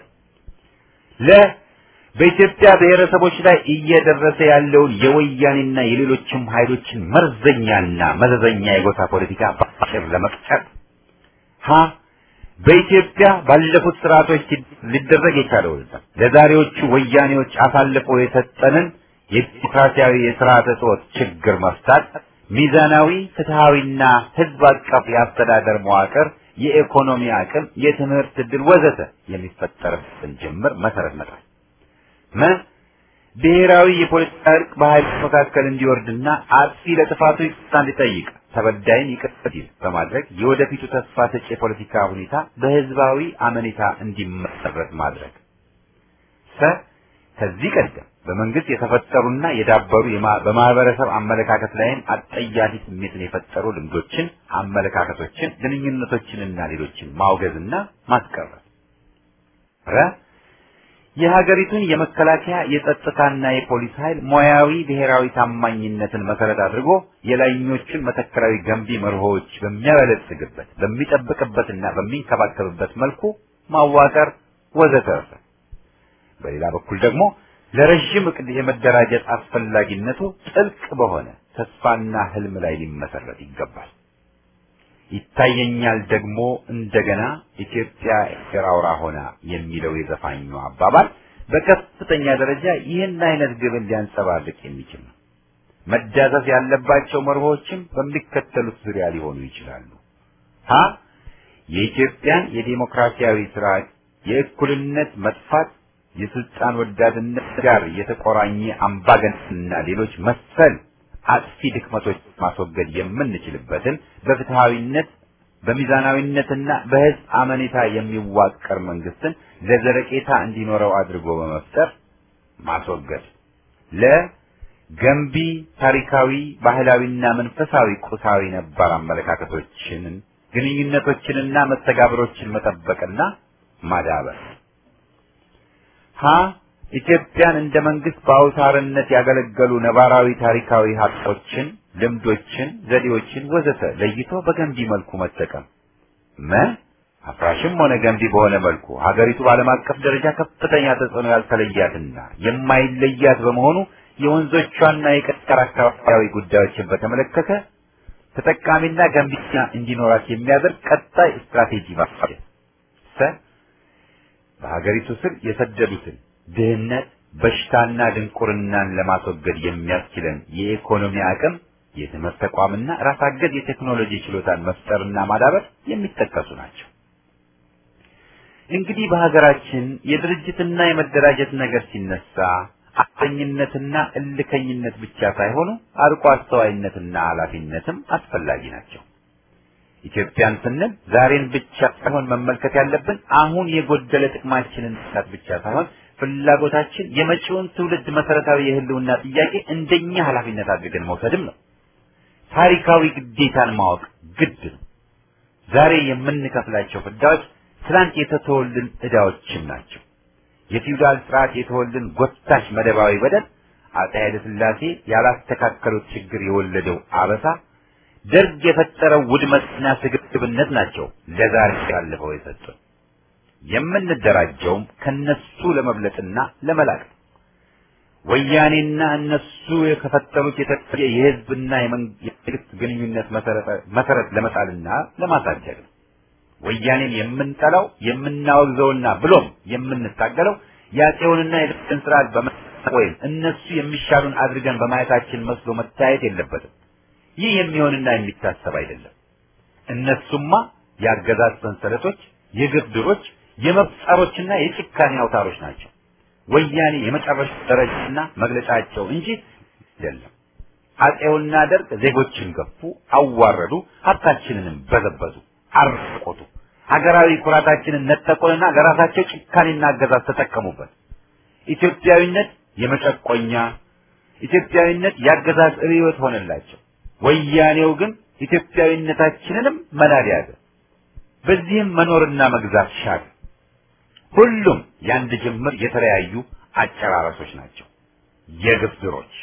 ለ በኢትዮጵያ ብሔረሰቦች ላይ እየደረሰ ያለውን የወያኔና የሌሎችም ኃይሎችን መርዘኛና መዘዘኛ የጎሳ ፖለቲካ በአጭር ለመቅጨት፣ ሀ በኢትዮጵያ ባለፉት ስርዓቶች ሊደረግ የቻለውን ለዛሬዎቹ ወያኔዎች አሳልፎ የሰጠንን የዲሞክራሲያዊ የስርዓተ ጾታ ችግር መፍታት፣ ሚዛናዊ ፍትሃዊና ህዝብ አቀፍ የአስተዳደር መዋቅር፣ የኢኮኖሚ አቅም፣ የትምህርት ዕድል ወዘተ የሚፈጠርበትን ጅምር መሰረት መጣል፣ መ ብሔራዊ የፖለቲካ እርቅ በኃይሎች መካከል እንዲወርድና አጥፊ ለጥፋቱ ይቅርታ እንዲጠይቅ ተበዳይን ይቅር ይል በማድረግ የወደፊቱ ተስፋ ሰጪ የፖለቲካ ሁኔታ በህዝባዊ አመኔታ እንዲመሰረት ማድረግ፣ ሰ ከዚህ ቀደም በመንግስት የተፈጠሩና የዳበሩ በማህበረሰብ አመለካከት ላይም አጠያፊ ስሜትን የፈጠሩ ልምዶችን፣ አመለካከቶችን፣ ግንኙነቶችንና ሌሎችን ማውገዝና ማስቀረት፣ ረ የሀገሪቱን የመከላከያ የጸጥታና የፖሊስ ኃይል ሙያዊ ብሔራዊ ታማኝነትን መሰረት አድርጎ የላይኞቹን መተከላዊ ገንቢ መርሆዎች በሚያበለጽግበት በሚጠብቅበትና በሚንከባከብበት መልኩ ማዋቀር ወዘተርፈ። በሌላ በኩል ደግሞ ለረጅም ዕቅድ የመደራጀት አስፈላጊነቱ ጥልቅ በሆነ ተስፋና ህልም ላይ ሊመሰረት ይገባል። ይታየኛል ደግሞ እንደገና ኢትዮጵያ ኤርትራ ሆና የሚለው የዘፋኙ አባባል በከፍተኛ ደረጃ ይህን አይነት ግብን ሊያንጸባርቅ የሚችል ነው። መዳሰስ ያለባቸው መርሆችም በሚከተሉት ዙሪያ ሊሆኑ ይችላሉ። ሀ የኢትዮጵያን የዲሞክራሲያዊ ስርዓት የእኩልነት መጥፋት የስልጣን ወዳድነት ጋር የተቆራኘ አምባገነንና ሌሎች መሰል አጥፊ ድክመቶች ማስወገድ የምንችልበትን በፍትሃዊነት በሚዛናዊነትና በህዝብ አመኔታ የሚዋቀር መንግስትን ለዘለቄታ እንዲኖረው አድርጎ በመፍጠር ማስወገድ። ለገንቢ ታሪካዊ ባህላዊና መንፈሳዊ ቁሳዊ ነባር አመለካከቶችን ግንኙነቶችንና መስተጋብሮችን መጠበቅና ማዳበር። ሀ ኢትዮጵያን እንደ መንግስት በአውታርነት ያገለገሉ ነባራዊ ታሪካዊ ሀብቶችን፣ ልምዶችን፣ ዘዴዎችን ወዘተ ለይቶ በገንቢ መልኩ መጠቀም። መ አፍራሽም ሆነ ገንቢ በሆነ መልኩ ሀገሪቱ በዓለም አቀፍ ደረጃ ከፍተኛ ተጽዕኖ ያልተለያትና የማይለያት በመሆኑ የወንዞቿና የቀጠር አካባቢያዊ ጉዳዮችን በተመለከተ ተጠቃሚና ገንቢና እንዲኖራት የሚያደርግ ቀጣይ ስትራቴጂ ማፋለስ። ሰ በሀገሪቱ ስር የሰደዱትን ድህነት፣ በሽታና ድንቁርናን ለማስወገድ የሚያስችለን የኢኮኖሚ አቅም፣ የትምህርት ተቋምና ራስ አገዝ የቴክኖሎጂ ችሎታን መፍጠርና ማዳበር የሚጠቀሱ ናቸው። እንግዲህ በሀገራችን የድርጅትና የመደራጀት ነገር ሲነሳ አጥኝነትና እልከኝነት ብቻ ሳይሆኑ አርቆ አስተዋይነትና ኃላፊነትም አስፈላጊ ናቸው። ኢትዮጵያን ስንል ዛሬን ብቻ ሳይሆን መመልከት ያለብን አሁን የጎደለ ጥቅማችንን ሳት ብቻ ሳይሆን ፍላጎታችን የመጪውን ትውልድ መሰረታዊ የህልውና ጥያቄ እንደኛ ኃላፊነት አድርገን መውሰድም ነው። ታሪካዊ ግዴታን ማወቅ ግድ ነው። ዛሬ የምንከፍላቸው ፍዳዎች ትናንት የተተወልን ዕዳዎችም ናቸው። የፊውዳል ስርዓት የተወልን ጎታች መደባዊ በደል፣ አፄ ኃይለ ሥላሴ ያላስተካከሉት ችግር የወለደው አበሳ፣ ደርግ የፈጠረው ውድመትና ስግብግብነት ናቸው ለዛሬ ያለፈው የሰጡን። የምንደራጀውም ከነሱ ለመብለጥና ለመላቅ ነው። ወያኔና እነሱ የከፈጠሩት የተለየ የህዝብና የመንግስት ግንኙነት መሰረት ለመጣልና ለማሳደግ ነው። ወያኔን የምንጠላው የምናወግዘውና ብሎም የምንታገለው ያጤውንና የደርግን ስርዓት በመቆየም እነሱ የሚሻሉን አድርገን በማየታችን መስሎ መታየት የለበትም። ይህ የሚሆንና የሚታሰብ አይደለም። እነሱማ የአገዛዝ ሰንሰለቶች፣ የግፍ ድሮች፣ የመፍጠሮችና የጭካኔ አውታሮች ናቸው። ወያኔ የመጨረሻ ደረጃና መግለጫቸው እንጂ አይደለም። አጤውና ደርግ ዜጎችን ገፉ፣ አዋረዱ፣ ሀብታችንንም በዘበዙ፣ አርቆቱ፣ ሀገራዊ ኩራታችንን ነጠቁንና ለራሳቸው ጭካኔና አገዛዝ ተጠቀሙበት። ኢትዮጵያዊነት የመጨቆኛ ኢትዮጵያዊነት የአገዛዝ ርዕዮት ሆነላቸው። ወያኔው ግን ኢትዮጵያዊነታችንንም መናድ ያዘ። በዚህም መኖርና መግዛት ሻለ። ሁሉም የአንድ ጅምር የተለያዩ አጨራረሶች ናቸው፣ የግፍ ድሮች።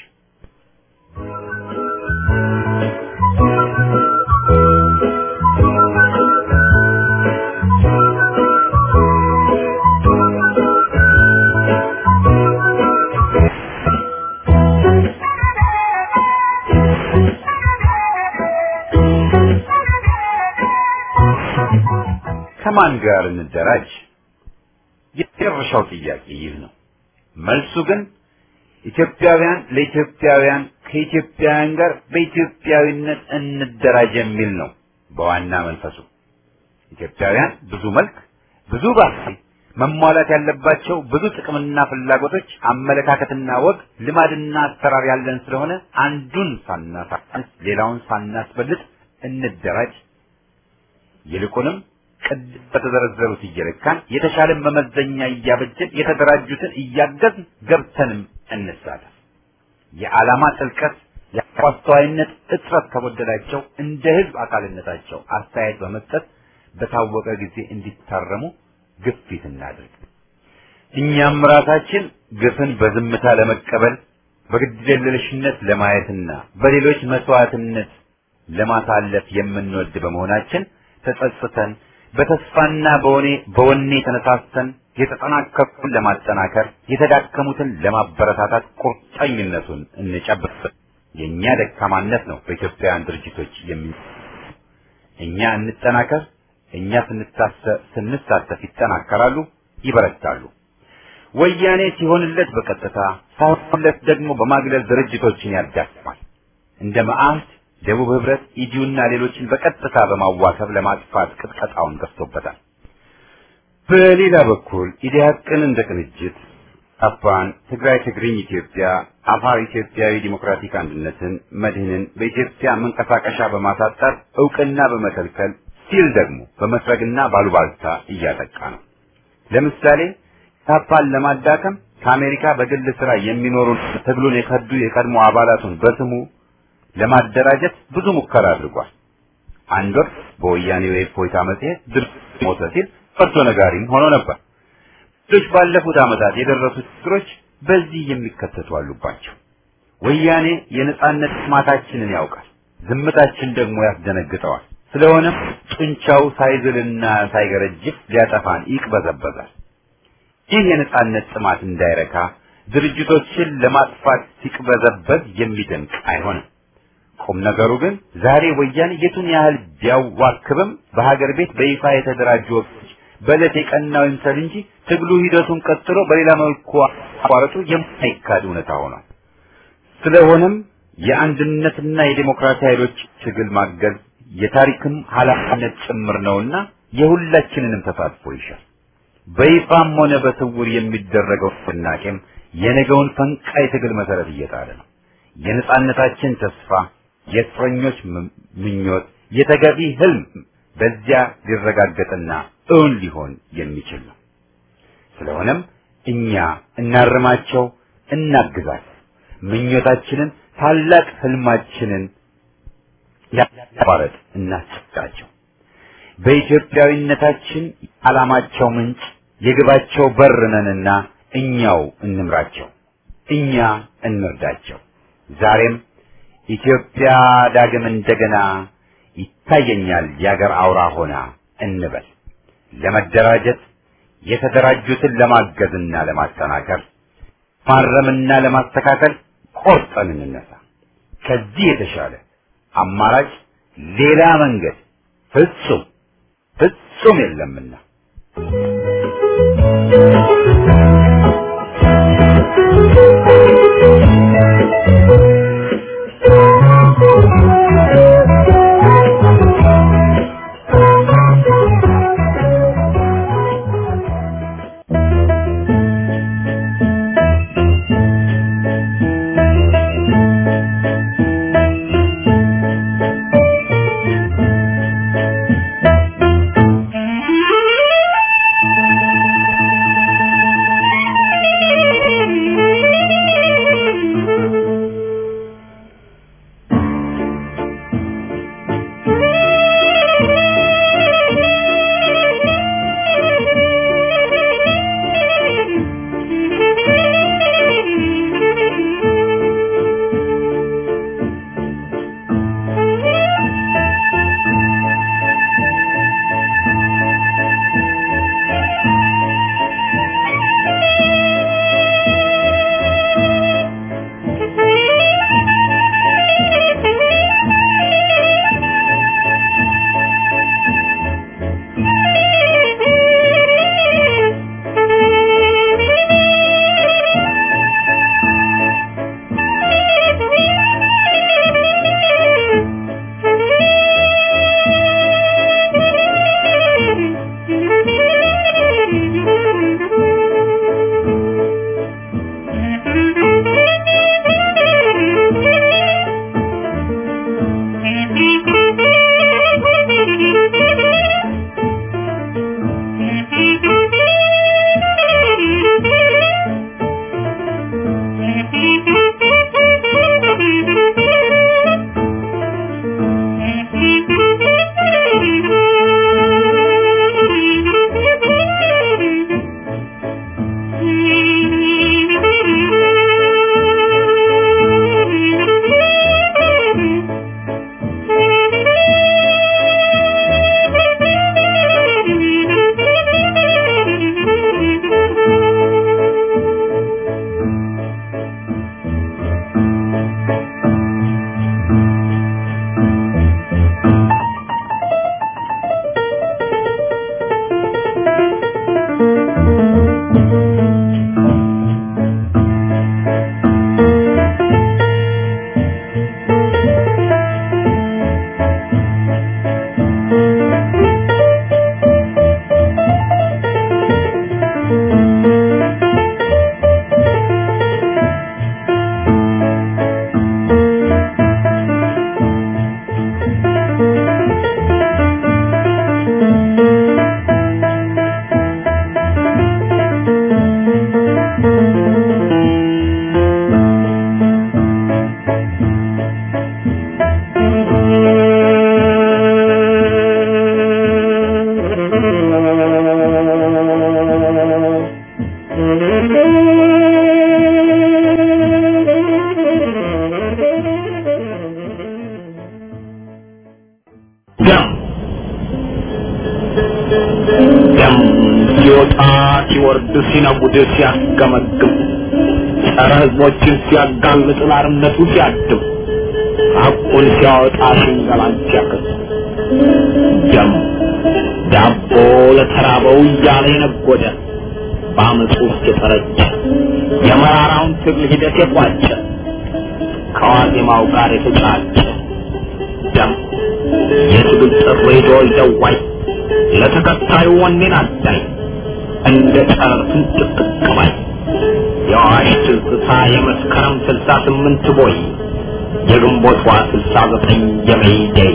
ከማን ጋር እንደራጅ? የመጨረሻው ጥያቄ ይህ ነው። መልሱ ግን ኢትዮጵያውያን ለኢትዮጵያውያን ከኢትዮጵያውያን ጋር በኢትዮጵያዊነት እንደራጅ የሚል ነው። በዋና መንፈሱ ኢትዮጵያውያን ብዙ መልክ፣ ብዙ ባህሪ፣ መሟላት ያለባቸው ብዙ ጥቅምና ፍላጎቶች፣ አመለካከትና ወግ፣ ልማድና አሰራር ያለን ስለሆነ አንዱን ሳናሳንስ ሌላውን ሳናስበልጥ እንደራጅ። ይልቁንም ቅድም በተዘረዘሩት እየለካን የተሻለ መመዘኛ እያበጀን የተደራጁትን እያገዝን ገብተንም እንሳተፍ። የዓላማ ጥልቀት የአስተዋይነት እጥረት ከጎደላቸው እንደ ህዝብ አካልነታቸው አስተያየት በመስጠት በታወቀ ጊዜ እንዲታረሙ ግፊት እናድርግ። እኛም ራሳችን ግፍን በዝምታ ለመቀበል በግድየለሽነት ለማየትና በሌሎች መስዋዕትነት ለማሳለፍ የምንወድ በመሆናችን ተጸጽተን በተስፋና በወኔ በወኔ ተነሳስተን የተጠናከሩትን ለማጠናከር የተዳከሙትን ለማበረታታት ቁርጠኝነቱን እንጨብጥ። የኛ ደካማነት ነው በኢትዮጵያውያን ድርጅቶች የሚ እኛ እንጠናከር። እኛ ስንሳተፍ ይጠናከራሉ፣ ይበረታሉ። ወያኔ ሲሆንለት በቀጥታ ሳይሆንለት ደግሞ በማግለል ድርጅቶችን ያዳክማል። እንደ መዓህድ፣ ደቡብ ህብረት፣ ኢዲዩና ሌሎችን በቀጥታ በማዋከብ ለማጥፋት ቅጥቀጣውን ገፍቶበታል። በሌላ በኩል ኢዲያቅን እንደ ቅንጅት አፋን፣ ትግራይ ትግርኝ ኢትዮጵያ፣ አፋር ኢትዮጵያዊ ዲሞክራቲክ አንድነትን፣ መድህንን በኢትዮጵያ መንቀሳቀሻ በማሳጠር ዕውቅና በመከልከል ሲል ደግሞ በመስረግና ባሉባልታ እያጠቃ ነው። ለምሳሌ ታፓን ለማዳከም ከአሜሪካ በግል ስራ የሚኖሩ ትግሉን የከዱ የቀድሞ አባላቱን በስሙ ለማደራጀት ብዙ ሙከራ አድርጓል። አንድ ወቅት በወያኔው የፖይታ መጽሔት ድርጅት ሞተ ሲል ፈርቶ ነጋሪም ሆኖ ነበር። ሌሎች ባለፉት ዓመታት የደረሱት ችግሮች በዚህ የሚከተቱ አሉባቸው። ወያኔ የነጻነት ጥማታችንን ያውቃል፣ ዝምታችን ደግሞ ያስደነግጠዋል። ስለሆነም ጡንቻው ሳይዝልና ሳይገረጅፍ ሊያጠፋን ይቅበዘበዛል። ይህ የነጻነት ጥማት እንዳይረካ ድርጅቶችን ለማጥፋት ሲቅበዘበዝ የሚደንቅ አይሆንም። ቁም ነገሩ ግን ዛሬ ወያኔ የቱን ያህል ቢያዋክብም በሀገር ቤት በይፋ የተደራጁ ወቅቶች በዕለት የቀናው ይምሰል እንጂ ትግሉ ሂደቱን ቀጥሎ በሌላ መልኩ አቋረጡ የማይካድ እውነታ ሆኗል። ስለሆነም የአንድነትና የዲሞክራሲ ኃይሎች ትግል ማገዝ የታሪክም ኃላፊነት ጭምር ነውና የሁላችንንም ተሳትፎ ይሻል። በይፋም ሆነ በስውር የሚደረገው ንቅናቄም የነገውን ፈንቃይ ትግል መሰረት እየጣለ ነው። የነጻነታችን ተስፋ፣ የእስረኞች ምኞት፣ የተገቢ ህልም በዚያ ሊረጋገጥና እውን ሊሆን የሚችል ነው። ስለሆነም እኛ እናርማቸው፣ እናግዛቸው። ምኞታችንን፣ ታላቅ ህልማችንን ያቋረጥ እናስጨብጣቸው። በኢትዮጵያዊነታችን ዓላማቸው ምንጭ የግባቸው በር ነንና እኛው እንምራቸው፣ እኛ እንርዳቸው። ዛሬም ኢትዮጵያ ዳግም እንደገና ይታየኛል የአገር አውራ ሆና እንበል። ለመደራጀት የተደራጁትን ለማገዝና ለማጠናከር ማረምና ለማስተካከል ቆርጠን እንነሳ። ከዚህ የተሻለ አማራጭ ሌላ መንገድ ፍጹም ፍጹም የለምና። ደም ሲወጣ ሲወርድ ሲነጉድ ሲያስገመግም ጸረ ሕዝቦችን ሲያጋልጥ ላርነቱ ሲያድም ሐቁን ሲያወጣ ሽንገላን ሲያከስ ደም ዳቦ ለተራበው እያለ የነጎደ በአመፁ ውስጥ የፈረጀ የመራራውን ትግል ሂደት የቋጨ ከዋዜማው ጋር የተጫጨ ደም የትግል ጥሪ ዶል ደዋይ ለተከታዩ ወኔን አዳይ እንደ ጨረር ፍንጥቅ ባይ የአዋሽ ትዝታ የመስከረም ስልሳ ስምንት ቦይ የግንቦት ዋ ስልሳ ዘጠኝ የሜይዴይ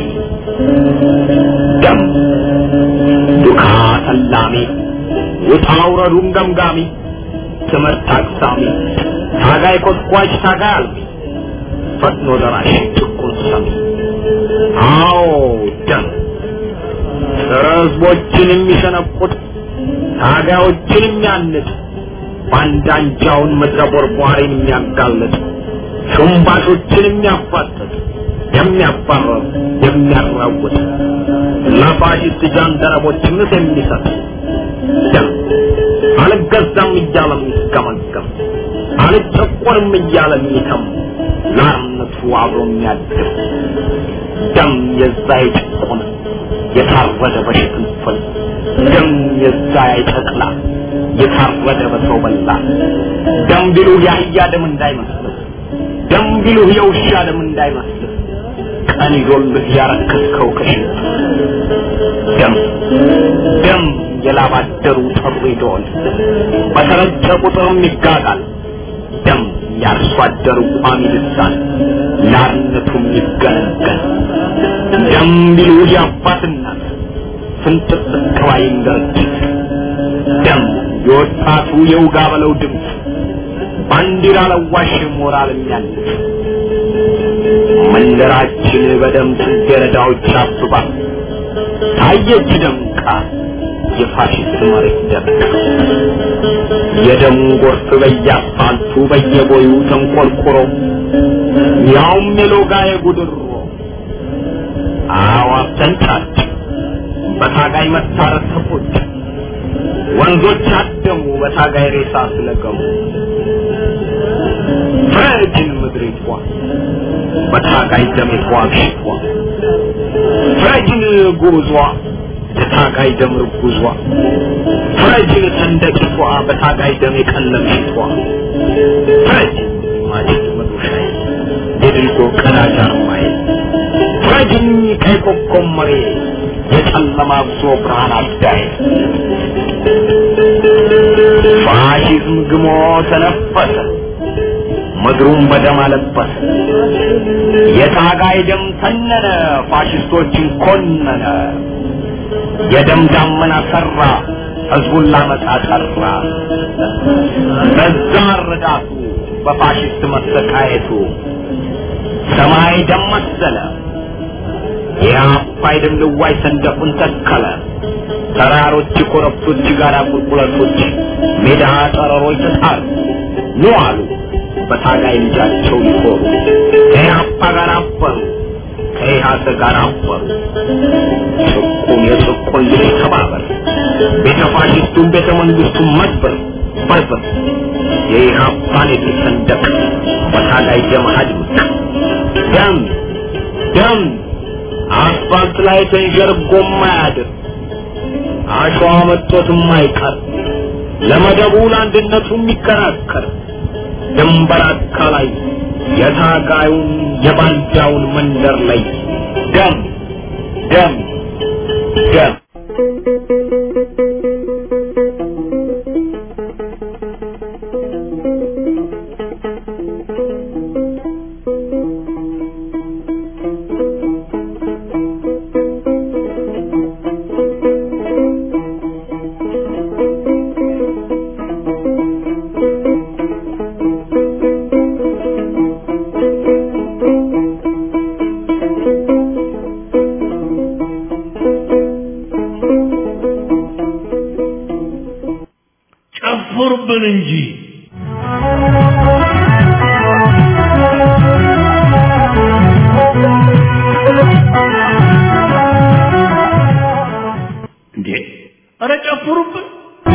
ደም ዱካ ሰላሚ ውጣ ውረዱን ገምጋሚ ትምህርት አቅሳሚ ታጋይ ኮስኳች ታጋይ አልሚ ፈጥኖ ደራሽ ጭቁን ሰሚ አዎ ደም ጸረ ሕዝቦችን የሚሸነቁት ታጋዮችን የሚያንጥ ባንዳንጃውን ምድረ ቦርቧሪን የሚያጋልጥ ሹምባሾችን የሚያፋጥጥ የሚያባረር የሚያራውጥ ለፋሽስት ጃንደረቦች ምስ የሚሰጥ ደም አልገዛም እያለ የሚስገመገም አልጨቆንም እያለ የሚተም ላርነቱ አብሮ የሚያድር ደም የዛ የጭቆነ የታረደ በሽክንፍል ደም የዛ የጨቅላ የታረደ በሰው በላ ደም ቢሉህ የአህያ ደም እንዳይመስልህ ደም ቢሉህ የውሻ ደም እንዳይመስልህ ቀን ይዞልህ ያረከስከው ከሽንት ደም ደም የላባደሩ ጥሪ ዶል በተረጨ ቁጥርም ይጋጋል ደም ያርሶ አደሩ ቋሚ ልሳን ላርነቱም ይገነገን ደም ቢሉህ የአባትናት ፍንጥቅ ከባይን ድርጅት ደም የወጣቱ የውጋ በለው ድምፅ ባንዲራ ለዋሽ ሞራል የሚያልፍ መንደራችን በደም ጽጌረዳዎች አብባ ታየች ደምቃ የፋሽስት መሬት ደምቃ የደም ጎርፍ በየአስፋልቱ በየቦዩ ተንቆልቁሮ ያውም የሎጋ የጉድሮ አዋፍ ተንጫጭ በታጋይ መታረስ ተቆጭ ወንዞች አደሙ በታጋይ ሬሳ ስለገሙ ፍረጅን ምድሪቷ በታጋይ ደም የተዋግሽቷ ፍረጅን ጉዟ የታጋይ ደም ርጉዟ ፍረጅን ሰንደቂቷ በታጋይ ደም የቀለምሽቷ ፍረጅን ማጭት መዶሻዬ የድልጎ ቀዳጅ አርማዬ ፍረጅን ቀይ ኮከብ መሬ የጨለማ ጉዞ ብርሃን አዳይ ፋሽዝም ግሞ ተነፈሰ ምድሩን በደም አለበሰ የታጋይ ደም ተነነ ፋሽስቶችን ኮነነ የደም ዳመና ሰራ ሕዝቡን ላመጣ ጠራ በዛ ረዳቱ በፋሽስት መሰቃየቱ ሰማይ ደም መሰለ የአባይ ደም ልዋይ ሰንደቁን ተከለ ተራሮች ኮረብቶች ጋራ ቁልቁለቶች ሜዳ ጠረሮች ተጣሉ ኑ አሉ በታጋይ ልጃቸው ሊኮሩ ከአባ ጋር አፈሩ ከኢሃሰ ጋር አፈሩ ጭቁን የጭቁን ልጅ ተባበር ቤተ ፋሽስቱን ቤተ መንግስቱን መድበር በርበር የኢሃፓን የተሰንደቅ በታጋይ ደም አድምቅ ደም ደም አስፋልት ላይ ተንዠርጎ ማያድር አሸዋ መጥቶት የማይቀር ለመደቡ ለአንድነቱ የሚከራከር ድንበር አካላይ የታጋዩን የባንዳውን መንደር ላይ ደም ደም ደም ጨፍሩብን እንጂ እንዴ ኧረ ጨፍሩብን።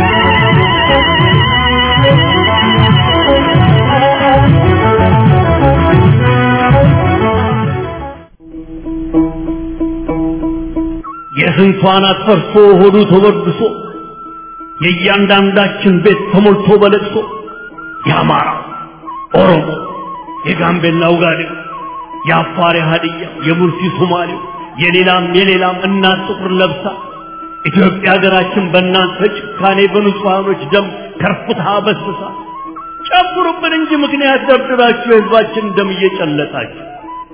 የስንቷን አትፈርሶ ሆዱ ተወድሶ የእያንዳንዳችን ቤት ተሞልቶ በለቅሶ የአማራ ኦሮሞ የጋምቤላ ውጋዴው የአፋር ሀዲያ የሙርሲ ሶማሌው የሌላም የሌላም እናት ጥቁር ለብሳ ኢትዮጵያ ሀገራችን በእናንተ ጭካኔ በንጹሃኖች ደም ከርፍታ በስብሳ ጨፍሩብን እንጂ ምክንያት ደብድባችሁ የህዝባችን ደም እየጨለጣችሁ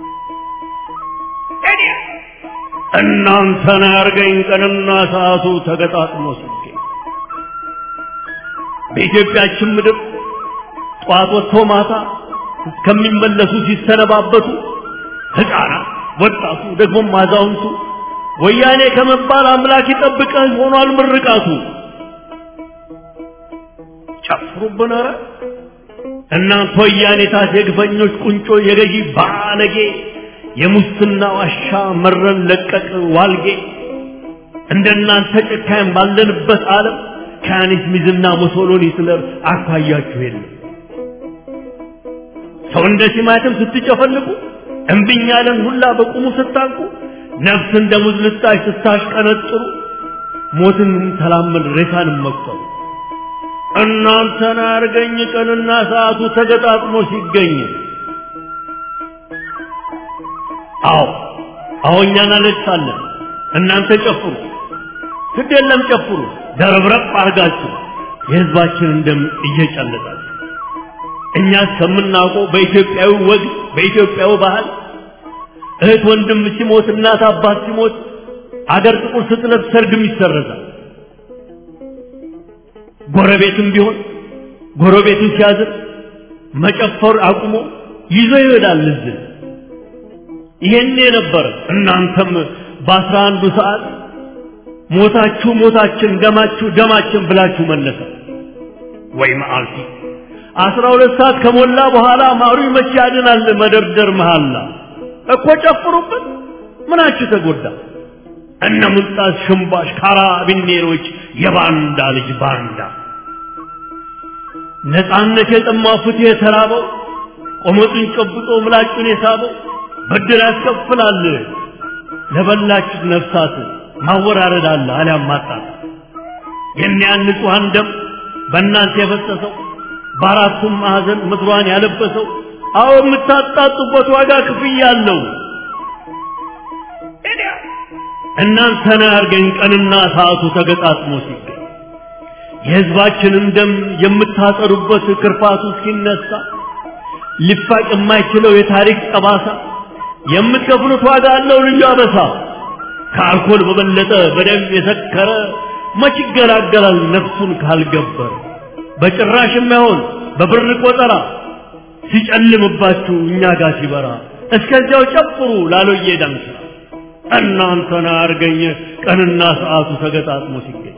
እናንተን ያርገኝ ቀንና ሰዓቱ ተገጣጥሞ ሲገኝ በኢትዮጵያችን ምድር ጧት ወጥቶ ማታ እስከሚመለሱ ሲሰነባበቱ ህፃናት ወጣቱ ደግሞም አዛውንቱ ወያኔ ከመባል አምላክ ይጠብቀህ ሆኗል ምርቃቱ። ጨፍሩብን ኧረ እናንተ ወያኔ ታስ የግፈኞች ቁንጮ የገዢ ባለጌ የሙስና ዋሻ መረን ለቀቅ ዋልጌ እንደናንተ ጨካኝ ባለንበት ዓለም ካኒስ ሚዝና ሙሶሎኒ ስለ አኳያችሁ የለም። ሰው እንደ ሲማትም ስትጨፈልቁ እምብኛለን ሁላ በቁሙ ስታንቁ ነፍስ እንደ ሙዝ ልጣሽ ስታሽቀነጥሩ ሞትን ተላመድ ሬሳንም መቁጠሩ እናንተን አርገኝ ቀንና ሰዓቱ ተገጣጥሞ ሲገኝ አዎ አዎ እኛ እናለቅሳለን እናንተ ጨፍሩ ግድ የለም ጨፍሩ ደረብረብ አርጋችሁ የህዝባችን እንደም እየጨለጣችሁ እኛ እስከምናውቀው በኢትዮጵያዊ ወግ በኢትዮጵያዊ ባህል እህት ወንድም ሲሞት እናት አባት ሲሞት አገር ጥቁር ስትለብስ ሰርግም ይሰረዛል። ጎረቤትም ቢሆን ጎረቤቱን ሲያዝን መጨፈር አቁሞ ይዞ ይሄዳል እዚህ ይሄን የነበረ እናንተም በአስራ አንዱ ሰዓት ሞታችሁ ሞታችን ደማችሁ ደማችን ብላችሁ መለሰ ወይ መዓልቲ አስራ ሁለት ሰዓት ከሞላ በኋላ ማሩ መቼ ያድናል መደርደር መሃላ እኮ ጨፍሩበት ምናችሁ ተጎዳ እነ ሙልጣስ ሽምባሽ ካራቢኔሮች የባንዳ ልጅ ባንዳ ነፃነት የጠማው ፍትህ የተራበው ቆመጡን ጨብጦ ምላጩን የሳበው በድር ያስከፍላል ለበላችሁ ነፍሳት ማወራረድ አለ አሊያም ማጣት የኒያን ንጹሃን ደም በእናንተ የፈሰሰው በአራቱም ማዕዘን ምድሯን ያለበሰው አዎ የምታጣጡበት ዋጋ ክፍያ አለው። እናንተን ያርገኝ ቀንና ሰዓቱ ተገጣጥሞ ሲገኝ የህዝባችንን ደም የምታጠሩበት ክርፋቱ እስኪነሳ ሊፋቅ የማይችለው የታሪክ ጠባሳ የምትከፍሉት ዋጋ አለው ልዩ አበሳ ከአልኮል በበለጠ በደም የሰከረ መች ይገላገላል ነፍሱን ካልገበረ በጭራሽ የማይሆን በብር ቆጠራ ሲጨልምባችሁ እኛ ጋር ሲበራ እስከዚያው ጨፍሩ ላሎዬ ዳንስ እናንተን አርገኝ ቀንና ሰዓቱ ተገጣጥሞ ሲገኝ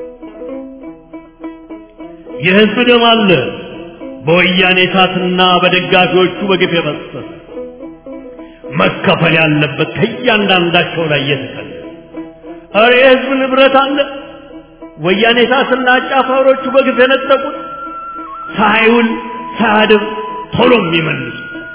የህዝብ ደም አለ በወያኔ እሳትና በደጋፊዎቹ በግፍ የፈሰሰ መከፈል ያለበት ከእያንዳንዳቸው ላይ የተከለ ኧረ የህዝብ ንብረት አለ ወያኔ እሳትና አጫፋሪዎቹ በግፍ የነጠቁት ሳይውል ሳያድር ቶሎ የሚመልሱ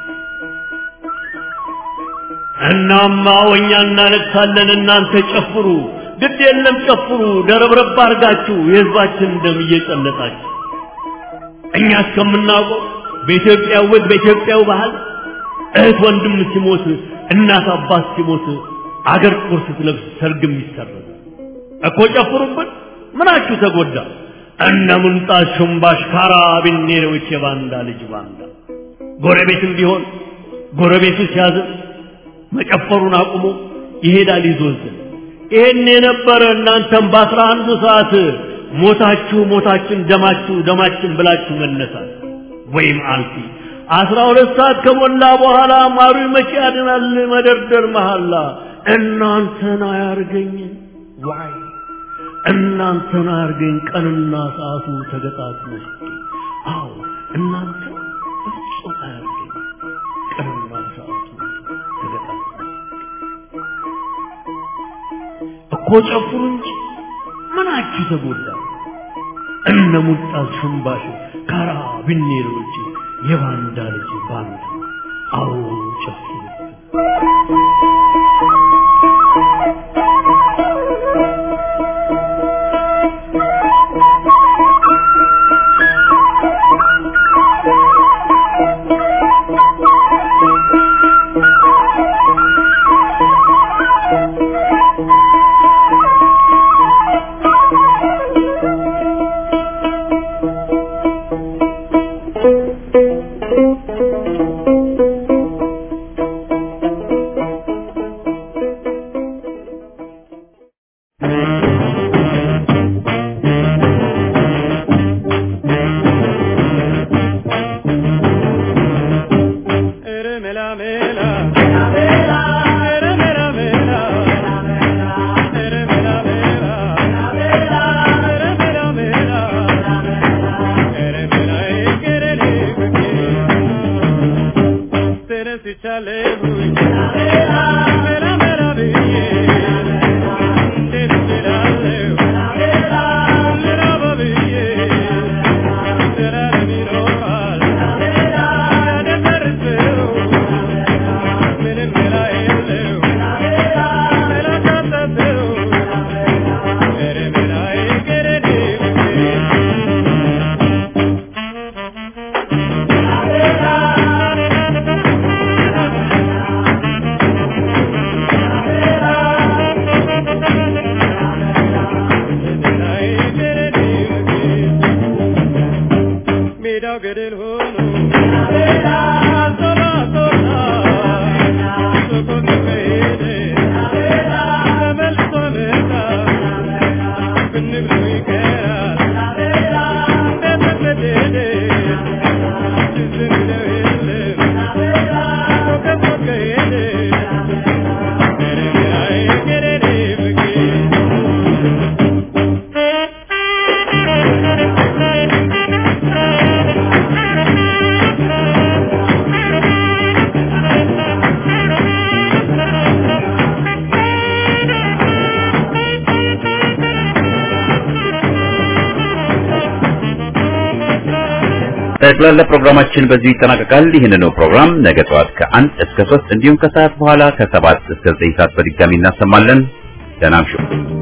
እናማ ወኛ እናለቅሳለን እናንተ ጨፍሩ ግድ የለም ጨፍሩ ደረብረብ አርጋችሁ የህዝባችን ደም እየጨለጣችሁ እኛ እስከምናውቀው በኢትዮጵያ ወግ በኢትዮጵያው ባህል እህት ወንድም ሲሞት እናት አባት ሲሞት አገር ጥቁር ስትለብስ ሰርግም ይሰረዝ እኮ ጨፍሩብን ምናችሁ ተጎዳ እነ ሙልጣስ ሽምባሽ ካራቢኔሮች የባንዳ ልጅ ባንዳ ጎረቤትም ቢሆን ጎረቤቱ ሲያዝን መጨፈሩን አቁሞ ይሄዳል ይዞዝ ይሄን የነበረ እናንተም በአስራ አንዱ ሰዓት ሞታችሁ ሞታችን ደማችሁ ደማችን ብላችሁ መነሳት ወይም አልፊ አስራ ሁለት ሰዓት ከሞላ በኋላ ማሩ መቼ ያድናል መደርደር መሃላ እናንተን አያርገኝ ዋይ እናንተን አያርገኝ ቀንና ሰዓቱ ተገጣጥሞ አዎ እናንተ ፍጹም አያርገኝ ቀንና ሰዓቱ ተገጣጥሞ እኮ ጨፍሩ እንጂ ምናችሁ ተጎዳ እነ ሙልጣስ ሽምባሽ ካራ ቢኔሮች የባንዳ ልጅ ባንዳ አው ጨፍሩ ጠቅላላ ፕሮግራማችን በዚህ ይጠናቀቃል። ይህንን ፕሮግራም ነገ ጠዋት ከአንድ እስከ ሶስት እንዲሁም ከሰዓት በኋላ ከሰባት እስከ ዘጠኝ ሰዓት በድጋሚ እናሰማለን። ደህና እምሹ።